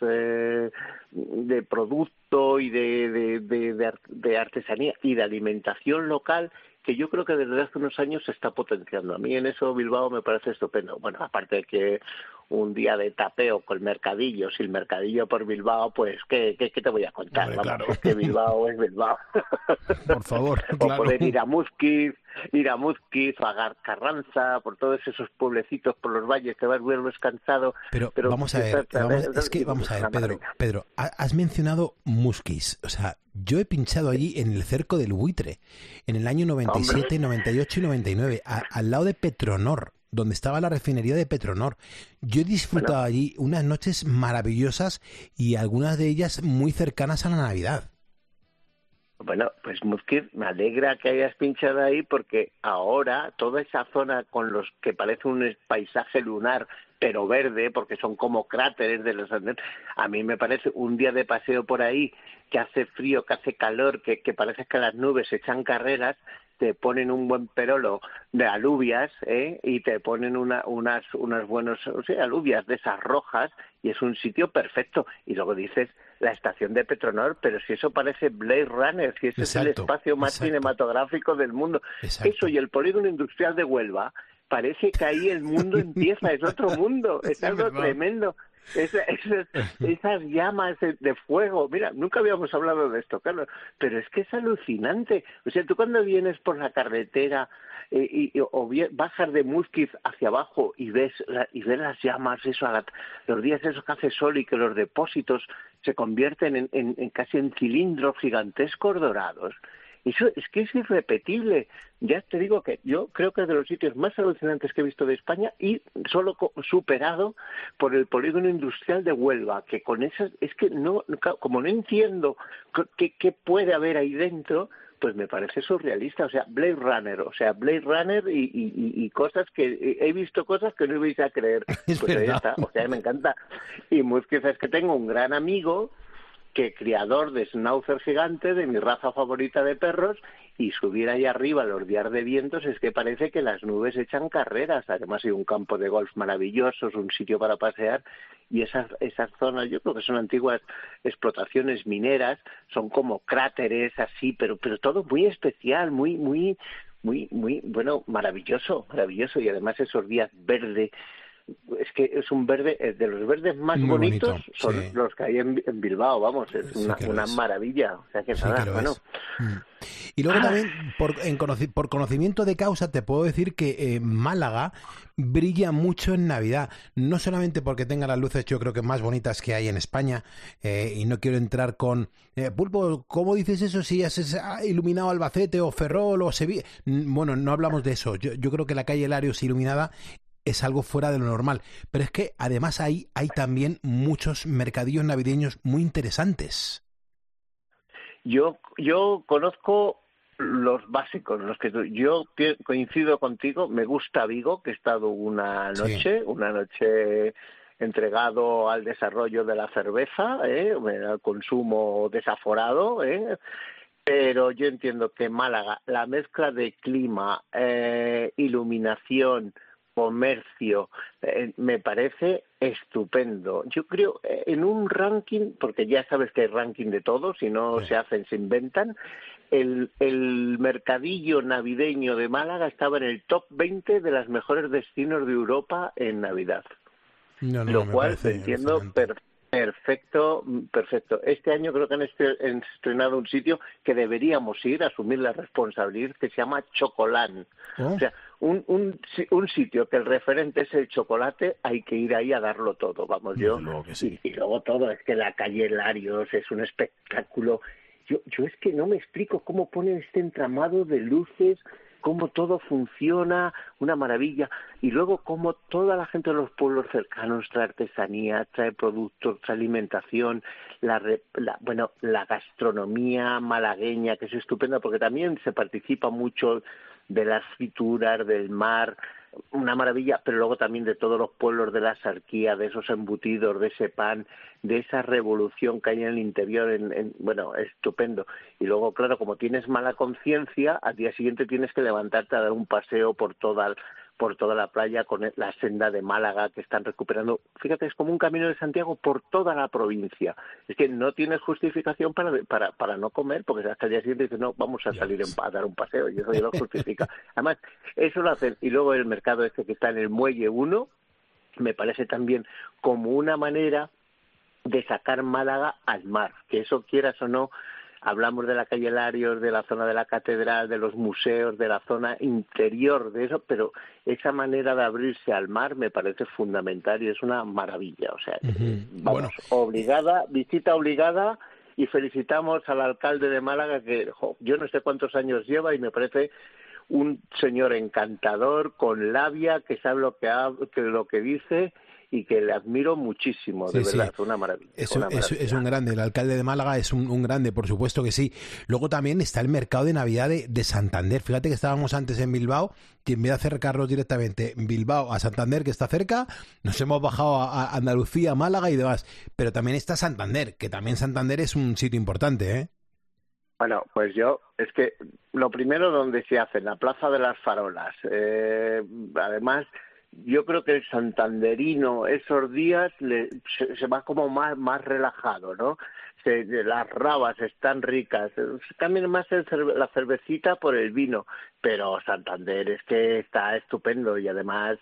de producto y de artesanía y de alimentación local, que yo creo que desde hace unos años se está potenciando. A mí en eso Bilbao me parece estupendo. Bueno, aparte de que un día de tapeo con mercadillos y el mercadillo por Bilbao, pues ¿qué te voy a contar? Hombre, vamos, claro. Es que Bilbao es Bilbao. Por favor, O claro. poder ir a Muskiz, a Carranza, por todos esos pueblecitos, por los valles, que vuelves cansado. Pero vamos a ver, Pedro, has mencionado Muskiz. O sea, yo he pinchado allí en el Cerco del Buitre, en el año 97, 98 y 99, al lado de Petronor, donde estaba la refinería de Petronor. Yo he disfrutado allí unas noches maravillosas y algunas de ellas muy cercanas a la Navidad. Bueno, pues Muskiz, me alegra que hayas pinchado ahí, porque ahora toda esa zona con los que parece un paisaje lunar, pero verde, porque son como cráteres de los Andes, a mí me parece un día de paseo por ahí, que hace frío, que hace calor, que parece que las nubes echan carreras, te ponen un buen perolo de alubias, y te ponen unas buenas alubias de esas rojas, y es un sitio perfecto. Y luego dices la estación de Petronor, pero si eso parece Blade Runner, si ese es el espacio más cinematográfico del mundo. Eso y el polígono industrial de Huelva, parece que ahí el mundo empieza, es otro mundo, es algo tremendo. Esas llamas de fuego, mira, nunca habíamos hablado de esto, Carlos, pero es que es alucinante. O sea, tú cuando vienes por la carretera bajas de Muskiz hacia abajo y ves las llamas, los días esos que hace sol y que los depósitos se convierten en casi en cilindros gigantescos dorados. Eso es que es irrepetible. Ya te digo que yo creo que es de los sitios más alucinantes que he visto de España, y solo superado por el polígono industrial de Huelva, que con esas, es que como no entiendo qué puede haber ahí dentro, pues me parece surrealista. O sea, Blade Runner y cosas que he visto, cosas que no vais a creer. Pues ahí está, o sea, me encanta. Y Muskiz, es que tengo un gran amigo que criador de schnauzer gigante, de mi raza favorita de perros, y subir ahí arriba los días de vientos es que parece que las nubes echan carreras. Además hay un campo de golf maravilloso, es un sitio para pasear, y esas zonas yo creo que son antiguas explotaciones mineras, son como cráteres así, pero todo muy especial, muy bueno, maravilloso, y además esos días verdes. Es que es un verde, de los verdes más muy bonitos bonito, son los que hay en Bilbao, vamos, es una maravilla. O sea que nada, bueno. Y luego también, por conocimiento de causa, te puedo decir que Málaga brilla mucho en Navidad, no solamente porque tenga las luces, yo creo que más bonitas que hay en España, y no quiero entrar con Pulpo, ¿cómo dices eso si has iluminado Albacete o Ferrol o Sevilla? Bueno, no hablamos de eso. Yo creo que la calle Larios iluminada es algo fuera de lo normal, pero es que además hay también muchos mercadillos navideños muy interesantes. Yo conozco los básicos, yo coincido contigo. Me gusta Vigo, que he estado una noche entregado al desarrollo de la cerveza, al consumo desaforado, pero yo entiendo que Málaga, la mezcla de clima, iluminación, comercio, me parece estupendo. Yo creo en un ranking, porque ya sabes que hay ranking de todo, si no se hacen, se inventan. El mercadillo navideño de Málaga estaba en el top 20 de los mejores destinos de Europa en Navidad. Lo cual entiendo perfecto. Este año creo que han estrenado un sitio que deberíamos ir a asumir la responsabilidad, que se llama Chocolán. O sea, un sitio que el referente es el chocolate, hay que ir ahí a darlo todo, vamos. Y luego todo, es que la calle Larios es un espectáculo. Yo es que no me explico cómo ponen este entramado de luces, cómo todo funciona, una maravilla. Y luego cómo toda la gente de los pueblos cercanos trae artesanía, trae productos, trae alimentación, la gastronomía malagueña, que es estupenda, porque también se participa mucho de las frituras, del mar, una maravilla, pero luego también de todos los pueblos de la Sarquía, de esos embutidos, de ese pan, de esa revolución que hay en el interior, estupendo. Y luego, claro, como tienes mala conciencia, al día siguiente tienes que levantarte a dar un paseo por toda la playa con la senda de Málaga que están recuperando. Fíjate, es como un camino de Santiago por toda la provincia. Es que no tienes justificación para no comer, porque hasta el día siguiente dices, no, vamos a salir a dar un paseo, y eso ya lo justifica. Además, eso lo hacen. Y luego el mercado que está en el Muelle 1, me parece también como una manera de sacar Málaga al mar, que eso quieras o no. Hablamos de la calle Larios, de la zona de la catedral, de los museos, de la zona interior de eso, pero esa manera de abrirse al mar me parece fundamental y es una maravilla. O sea, visita obligada, y felicitamos al alcalde de Málaga, que yo no sé cuántos años lleva y me parece un señor encantador, con labia, que sabe lo que dice, y que le admiro muchísimo, de verdad, una maravilla. Es un grande, el alcalde de Málaga es un grande, por supuesto que sí. Luego también está el mercado de Navidad de Santander. Fíjate que estábamos antes en Bilbao, que en vez de acercarnos directamente Bilbao a Santander, que está cerca, nos hemos bajado a Andalucía, Málaga y demás. Pero también está Santander, que también Santander es un sitio importante, ¿eh? Bueno, pues es que lo primero donde se hace, en la Plaza de las Farolas, además, yo creo que el santanderino esos días se va como más relajado, ¿no? Las rabas están ricas, también más la cervecita por el vino, pero Santander es que está estupendo y además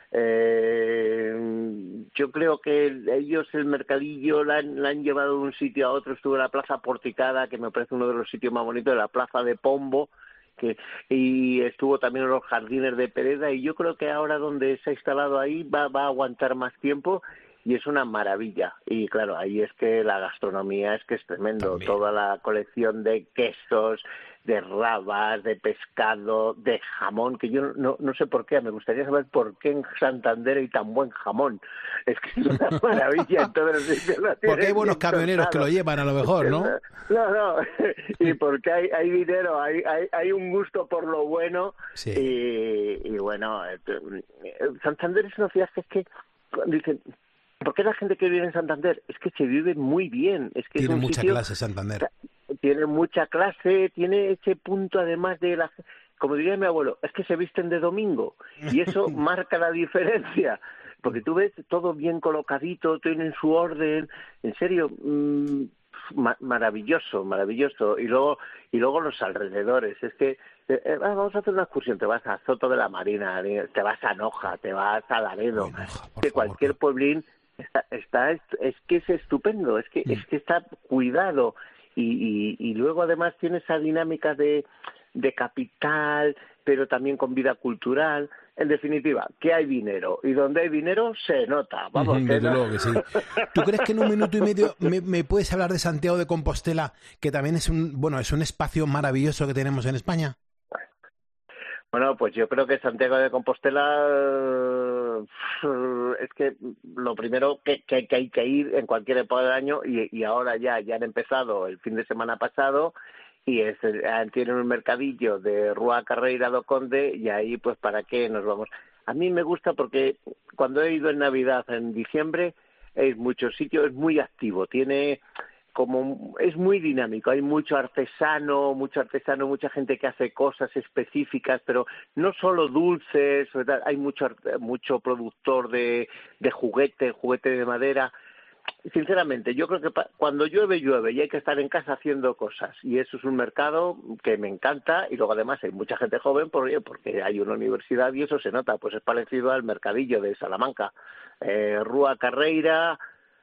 yo creo que ellos el mercadillo la han llevado de un sitio a otro. Estuve en la Plaza Porticada, que me parece uno de los sitios más bonitos, de la Plaza de Pombo, y estuvo también en los jardines de Pereda, y yo creo que ahora donde se ha instalado ahí va a aguantar más tiempo y es una maravilla. Y claro, ahí es que la gastronomía es que es tremendo. También. Toda la colección de quesos, de rabas, de pescado, de jamón, que yo no sé por qué, me gustaría saber por qué en Santander hay tan buen jamón. Es que es una maravilla en todos los sitios. Porque hay buenos camioneros que lo llevan, a lo mejor, ¿no? No, y porque hay dinero, hay un gusto por lo bueno. Sí. Y bueno, Santander es una ciudad que es que dicen, ¿por qué la gente que vive en Santander? Es que se vive muy bien. Es que tiene es un mucha clase Santander. Tiene mucha clase, tiene ese punto además de como diría mi abuelo, es que se visten de domingo y eso marca la diferencia, porque tú ves todo bien colocadito, tienen su orden, en serio, maravilloso. Y luego los alrededores, es que vamos a hacer una excursión, te vas a Soto de la Marina, te vas a Noja, te vas a Laredo, que cualquier pueblín es que es estupendo, es que está cuidado. Y luego además tiene esa dinámica de capital, pero también con vida cultural. En definitiva, que hay dinero. Y donde hay dinero se nota. Vamos, desde luego que sí. ¿Tú crees que en un minuto y medio me puedes hablar de Santiago de Compostela, que también es un espacio maravilloso que tenemos en España? Bueno, pues yo creo que Santiago de Compostela es que lo primero que hay que ir en cualquier época del año y ahora ya han empezado el fin de semana pasado y tienen un mercadillo de Rúa Carreira do Conde y ahí pues para qué nos vamos. A mí me gusta porque cuando he ido en Navidad, en diciembre, es muchos sitios, es muy activo, es muy dinámico, hay mucha gente que hace cosas específicas, pero no solo dulces, hay mucho productor de juguete de madera. Sinceramente, yo creo que cuando llueve y hay que estar en casa haciendo cosas, y eso es un mercado que me encanta, y luego además hay mucha gente joven porque hay una universidad y eso se nota, pues es parecido al mercadillo de Salamanca, Rúa Carreira.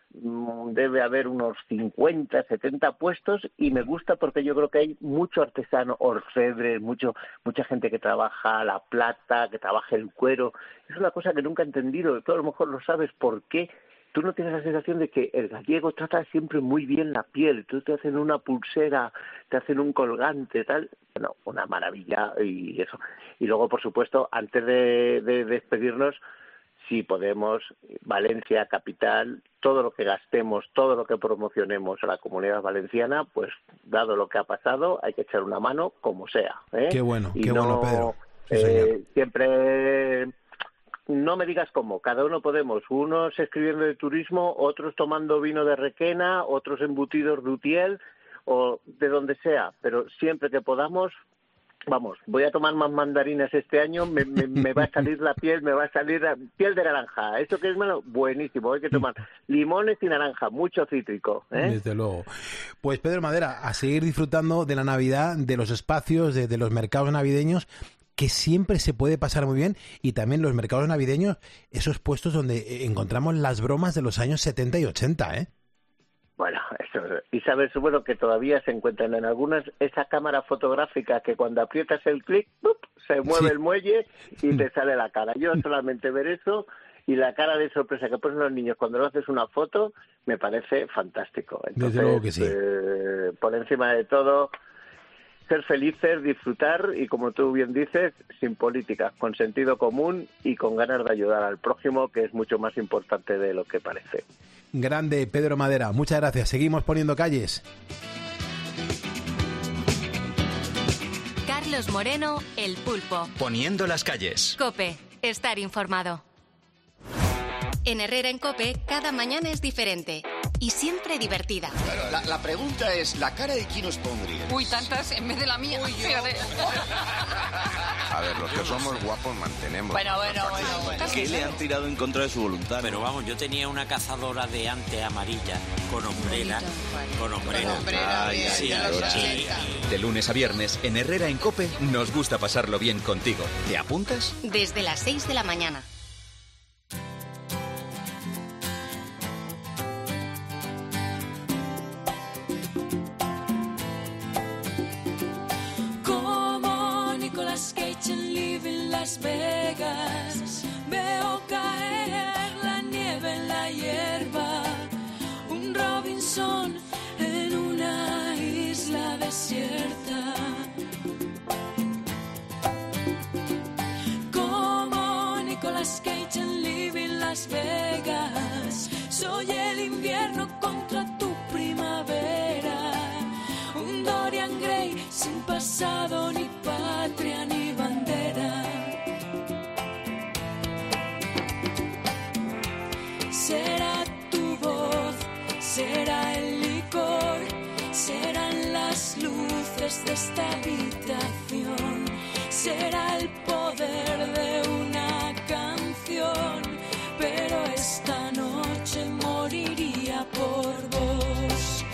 Debe haber unos 50, 70 puestos y me gusta porque yo creo que hay mucho artesano, orfebres, mucha gente que trabaja la plata, que trabaja el cuero. Es una cosa que nunca he entendido, tú a lo mejor lo sabes por qué. Tú no tienes la sensación de que el gallego trata siempre muy bien la piel, tú te hacen una pulsera, te hacen un colgante, tal, bueno, una maravilla y eso. Y luego, por supuesto, antes de despedirnos, si podemos, Valencia, capital, todo lo que gastemos, todo lo que promocionemos a la Comunidad Valenciana, pues dado lo que ha pasado, hay que echar una mano como sea. Qué bueno, Pedro. Sí, siempre, no me digas cómo, cada uno podemos, unos escribiendo de turismo, otros tomando vino de Requena, otros embutidos de Utiel, o de donde sea, pero siempre que podamos. Vamos, voy a tomar más mandarinas este año, me va a salir piel de naranja. ¿Esto qué es malo? Buenísimo, hay que tomar limones y naranja, mucho cítrico. Desde luego. Pues Pedro Madera, a seguir disfrutando de la Navidad, de los espacios, de los mercados navideños, que siempre se puede pasar muy bien, y también los mercados navideños, esos puestos donde encontramos las bromas de los años 70 y 80, ¿eh? Bueno, eso, y sabes, bueno, que todavía se encuentran en algunas esa cámara fotográfica que cuando aprietas el clic, se mueve el muelle y te sale la cara. Yo solamente ver eso y la cara de sorpresa que ponen los niños cuando lo haces una foto, me parece fantástico. Entonces, desde luego que sí. Por encima de todo, ser felices, disfrutar y, como tú bien dices, sin políticas, con sentido común y con ganas de ayudar al prójimo, que es mucho más importante de lo que parece. Grande, Pedro Madera. Muchas gracias. Seguimos poniendo calles. Carlos Moreno, El Pulpo. Poniendo las calles. COPE. Estar informado. En Herrera en COPE, cada mañana es diferente y siempre divertida. Claro, la pregunta es, ¿la cara de quién os pondríais? Uy, tantas en vez de la mía. Fíjate. A ver, los que somos guapos mantenemos. Bueno. ¿Qué le han tirado en contra de su voluntad? Pero vamos, yo tenía una cazadora de ante amarilla con hombrera. Con hombrera. Sí, De lunes a viernes, en Herrera en COPE, nos gusta pasarlo bien contigo. ¿Te apuntas? Desde las 6 de la mañana. Las Vegas, veo caer la nieve en la hierba, un Robinson en una isla desierta. Como Nicolas Cage en Living Las Vegas, soy el invierno contra tu primavera, un Dorian Gray sin pasado ni patria ni bandera. Será tu voz, será el licor, serán las luces de esta habitación, será el poder de una canción, pero esta noche moriría por vos.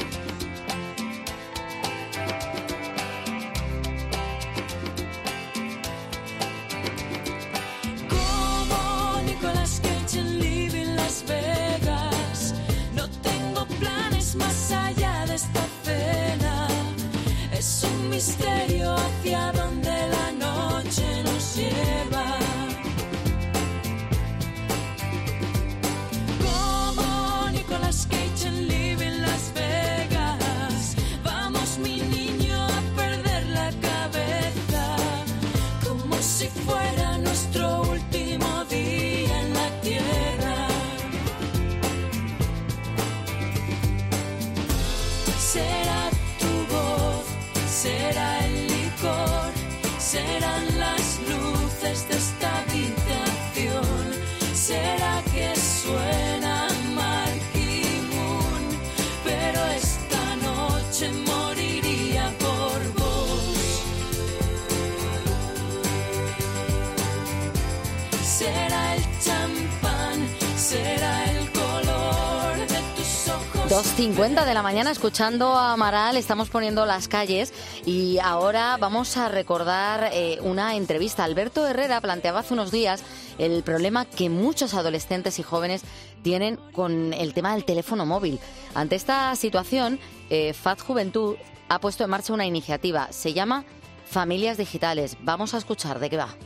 Como Nicolas Cage en Living Las Vegas, no tengo planes más allá de esta cena, es un misterio hacia donde la noche nos lleva. Como Nicolas Cage en Living Las Vegas, vamos mi niño a perder la cabeza, como si 2:50 de la mañana escuchando a Amaral, estamos poniendo Las Calles y ahora vamos a recordar una entrevista. Alberto Herrera planteaba hace unos días el problema que muchos adolescentes y jóvenes tienen con el tema del teléfono móvil. Ante esta situación, FAD Juventud ha puesto en marcha una iniciativa, se llama Familias Digitales. Vamos a escuchar de qué va.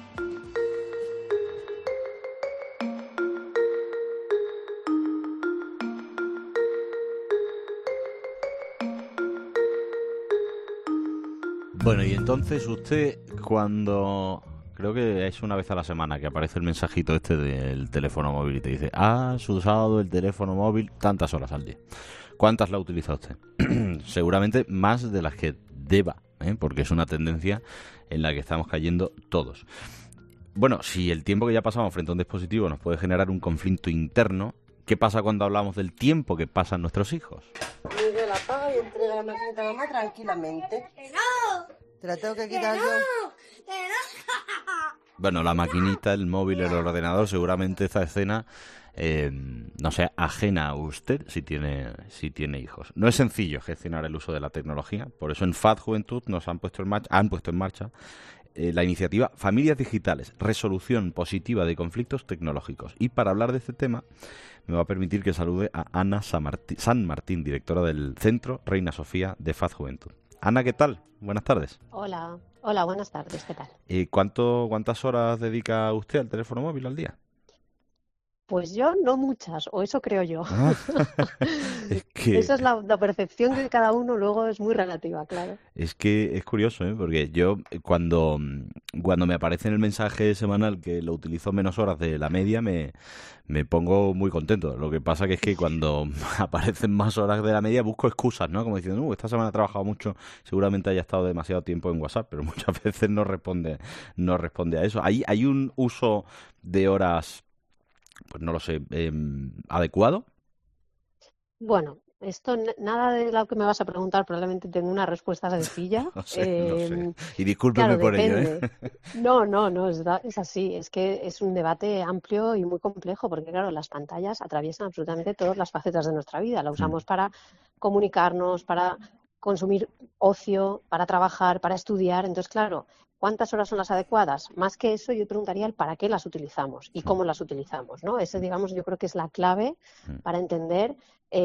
Bueno, y entonces usted, cuando creo que es una vez a la semana que aparece el mensajito este del teléfono móvil y te dice: has usado el teléfono móvil tantas horas al día. ¿Cuántas la utiliza usted? Seguramente más de las que deba, porque es una tendencia en la que estamos cayendo todos. Bueno, si el tiempo que ya pasamos frente a un dispositivo nos puede generar un conflicto interno, ¿qué pasa cuando hablamos del tiempo que pasan nuestros hijos? Miguel, apaga y entrega la maquinita a mamá tranquilamente. Te la tengo que quitar yo. Bueno, la maquinita, el móvil, el ordenador, seguramente esta escena no sea ajena a usted si tiene hijos. No es sencillo gestionar el uso de la tecnología, por eso en FAD Juventud nos han puesto en marcha la iniciativa Familias Digitales, resolución positiva de conflictos tecnológicos. Y para hablar de este tema me va a permitir que salude a Ana San Martín, directora del Centro Reina Sofía de FAD Juventud. Ana, ¿qué tal? Buenas tardes. Hola, buenas tardes, ¿qué tal? ¿Cuántas horas dedica usted al teléfono móvil al día? Pues yo no muchas, o eso creo yo. Esa es la percepción de cada uno, luego es muy relativa, claro. Es que es curioso, porque yo cuando me aparece en el mensaje semanal que lo utilizo menos horas de la media, me pongo muy contento. Lo que pasa que es que cuando aparecen más horas de la media busco excusas, ¿no? Como diciendo, esta semana he trabajado mucho, seguramente haya estado demasiado tiempo en WhatsApp, pero muchas veces no responde a eso. ¿Hay un uso de horas, pues no lo sé, adecuado? Bueno, esto nada de lo que me vas a preguntar, probablemente tengo una respuesta sencilla. No sé. Y discúlpeme por ello, No, es así. Es que es un debate amplio y muy complejo, porque claro, las pantallas atraviesan absolutamente todas las facetas de nuestra vida. La usamos para comunicarnos, para consumir ocio, para trabajar, para estudiar. Entonces, claro, ¿cuántas horas son las adecuadas? Más que eso, yo preguntaría el para qué las utilizamos y cómo las utilizamos, ¿no? Ese, digamos, yo creo que es la clave para entender,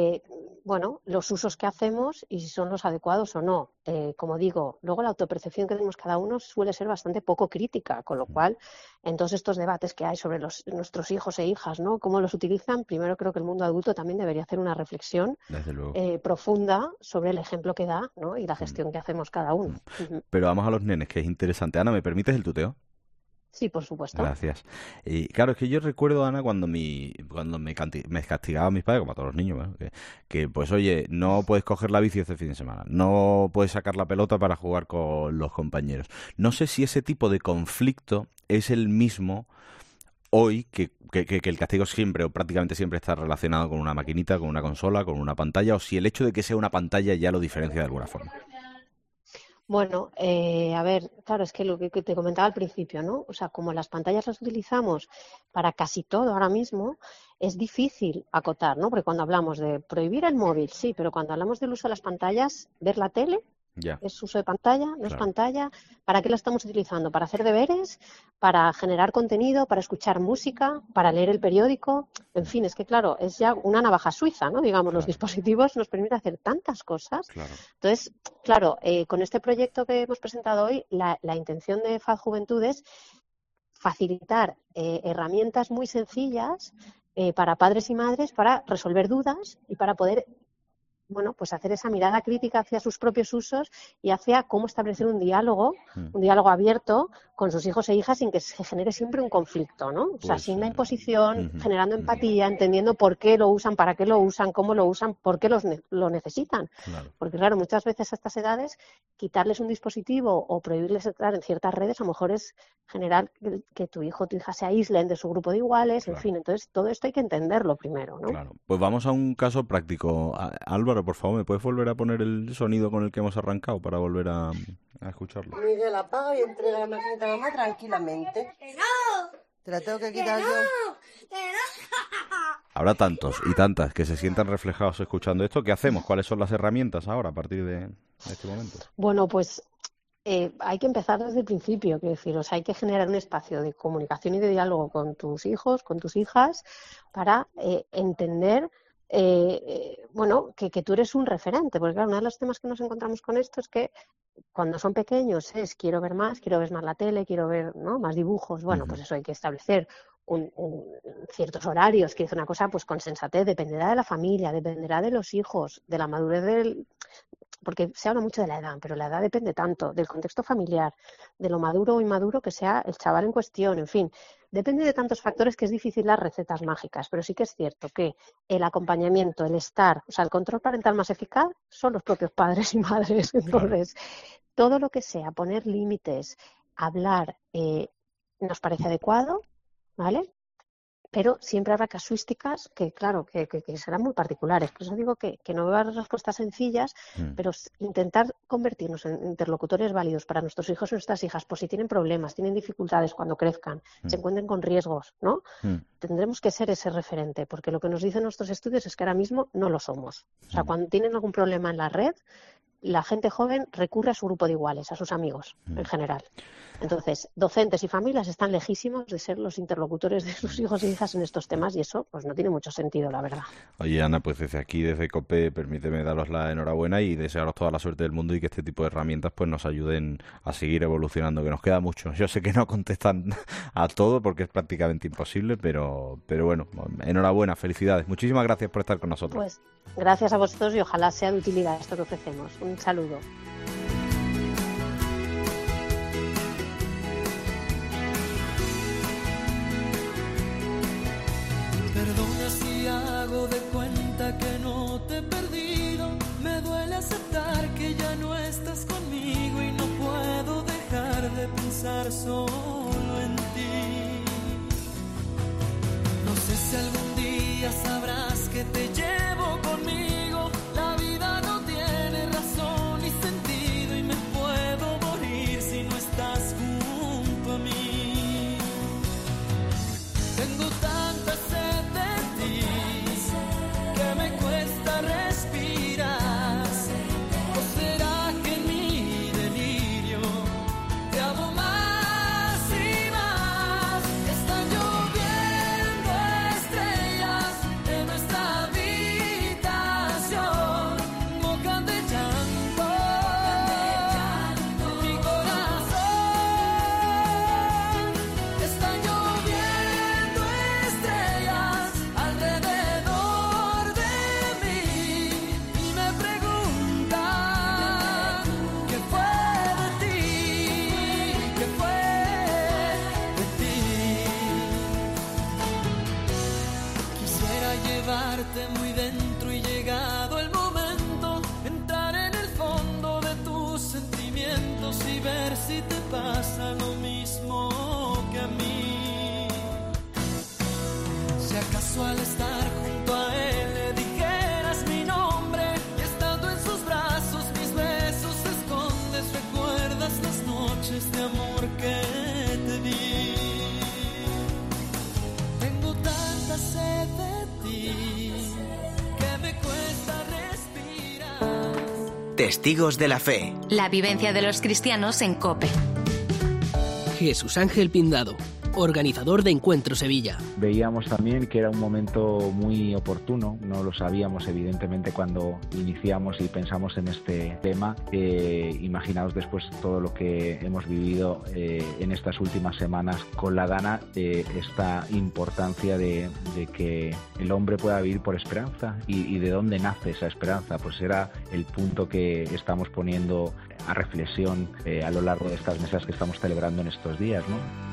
los usos que hacemos y si son los adecuados o no. Como digo, luego la autopercepción que tenemos cada uno suele ser bastante poco crítica, con lo cual, en todos estos debates que hay sobre nuestros hijos e hijas, ¿no? Cómo los utilizan, primero creo que el mundo adulto también debería hacer una reflexión profunda sobre el ejemplo que da, ¿no? Y la gestión que hacemos cada uno. Pero vamos a los nenes, que es interesante. Ana, ¿me permites el tuteo? Sí, por supuesto. Gracias. Y claro, es que yo recuerdo, Ana, cuando me castigaban mis padres, como a todos los niños, ¿no? que pues oye, no puedes coger la bici este fin de semana, no puedes sacar la pelota para jugar con los compañeros. No sé si ese tipo de conflicto es el mismo hoy que el castigo siempre o prácticamente siempre está relacionado con una maquinita, con una consola, con una pantalla, o si el hecho de que sea una pantalla ya lo diferencia de alguna forma. Bueno, a ver, claro, es que lo que te comentaba al principio, ¿no? O sea, como las pantallas las utilizamos para casi todo ahora mismo, es difícil acotar, ¿no? Porque cuando hablamos de prohibir el móvil, sí, pero cuando hablamos del uso de las pantallas, ver la tele, ¿es uso de pantalla? ¿No es pantalla? ¿Para qué la estamos utilizando? ¿Para hacer deberes? ¿Para generar contenido? ¿Para escuchar música? ¿Para leer el periódico? En fin, es que claro, es ya una navaja suiza, ¿no? Digamos, los dispositivos nos permiten hacer tantas cosas. Entonces, claro, con este proyecto que hemos presentado hoy, la intención de FAD Juventud es facilitar herramientas muy sencillas para padres y madres para resolver dudas y para poder pues hacer esa mirada crítica hacia sus propios usos y hacia cómo establecer un diálogo abierto con sus hijos e hijas sin que se genere siempre un conflicto, ¿no? O sea, sin la imposición, generando empatía, entendiendo por qué lo usan, para qué lo usan, cómo lo usan, por qué lo necesitan. Porque, claro, muchas veces a estas edades quitarles un dispositivo o prohibirles entrar en ciertas redes a lo mejor es generar que tu hijo o tu hija se aíslen de su grupo de iguales, en fin. Entonces, todo esto hay que entenderlo primero, ¿no? Claro. Pues vamos a un caso práctico. Álvaro, por favor, ¿me puedes volver a poner el sonido con el que hemos arrancado para volver a escucharlo? Miguel, apaga y entrega la maquinita a mamá tranquilamente. Te la tengo que quitar yo. Habrá tantos y tantas que se sientan reflejados escuchando esto. ¿Qué hacemos? ¿Cuáles son las herramientas ahora a partir de este momento? Bueno, pues hay que empezar desde el principio, quiero decir, o sea, hay que generar un espacio de comunicación y de diálogo con tus hijos, con tus hijas, para entender que tú eres un referente, porque claro, uno de los temas que nos encontramos con esto es que cuando son pequeños quiero ver más la tele, quiero ver, ¿no?, más dibujos. Bueno, pues eso hay que establecer ciertos horarios, que es una cosa pues con sensatez, dependerá de la familia, dependerá de los hijos, de la madurez porque se habla mucho de la edad, pero la edad depende tanto del contexto familiar, de lo maduro o inmaduro que sea el chaval en cuestión, en fin, depende de tantos factores que es difícil las recetas mágicas, pero sí que es cierto que el acompañamiento, el estar, o sea, el control parental más eficaz son los propios padres y madres. Entonces, todo lo que sea poner límites, hablar, nos parece adecuado, ¿vale? Pero siempre habrá casuísticas que, claro, que serán muy particulares. Por eso digo que no veo las respuestas sencillas, pero intentar convertirnos en interlocutores válidos para nuestros hijos y nuestras hijas, por si tienen problemas, tienen dificultades cuando crezcan, se encuentren con riesgos, ¿no? Tendremos que ser ese referente, porque lo que nos dicen nuestros estudios es que ahora mismo no lo somos. O sea, cuando tienen algún problema en la red, la gente joven recurre a su grupo de iguales, a sus amigos, en general. Entonces, docentes y familias están lejísimos de ser los interlocutores de sus hijos e hijas en estos temas y eso pues no tiene mucho sentido, la verdad. Oye, Ana, pues desde aquí, desde COPE, permíteme daros la enhorabuena y desearos toda la suerte del mundo y que este tipo de herramientas pues nos ayuden a seguir evolucionando, que nos queda mucho. Yo sé que no contestan a todo porque es prácticamente imposible, pero bueno, enhorabuena, felicidades. Muchísimas gracias por estar con nosotros. Pues gracias a vosotros y ojalá sea de utilidad esto que ofrecemos. Un saludo. Perdona si hago de cuenta que no te he perdido. Me duele aceptar que ya no estás conmigo y no puedo dejar de pensar solo en ti. No sé si algún día sabrás que te llevo conmigo. La vida no tiene razón ni sentido y me puedo morir si no estás junto a mí. Tengo tanta sed de ti que me cuesta respirar. ¿O será que en mi delirio te amo más y más? Están lloviendo estrellas en nuestra habitación, mojan de llanto mi corazón. Están lloviendo estrellas alrededor de mí y me preguntan qué fue de ti, qué fue de ti. Quisiera llevarte muy dentro y llegado el momento, entrar en el fondo de tus sentimientos y ver si te pasa lo mismo que a mí. Si acaso al estar junto a él le dijeras mi nombre y estando en sus brazos mis besos escondes, recuerdas las noches de amor que te di. Tengo tanta sed de ti que me cuesta respirar. Testigos de la Fe. La vivencia de los cristianos en COPE. Jesús Ángel Pindado, organizador de Encuentro Sevilla. Veíamos también que era un momento muy oportuno, no lo sabíamos evidentemente cuando iniciamos y pensamos en este tema. Imaginaos después todo lo que hemos vivido en estas últimas semanas con la Dana, esta importancia de que el hombre pueda vivir por esperanza y de dónde nace esa esperanza, pues era el punto que estamos poniendo a reflexión a lo largo de estas mesas que estamos celebrando en estos días, ¿no?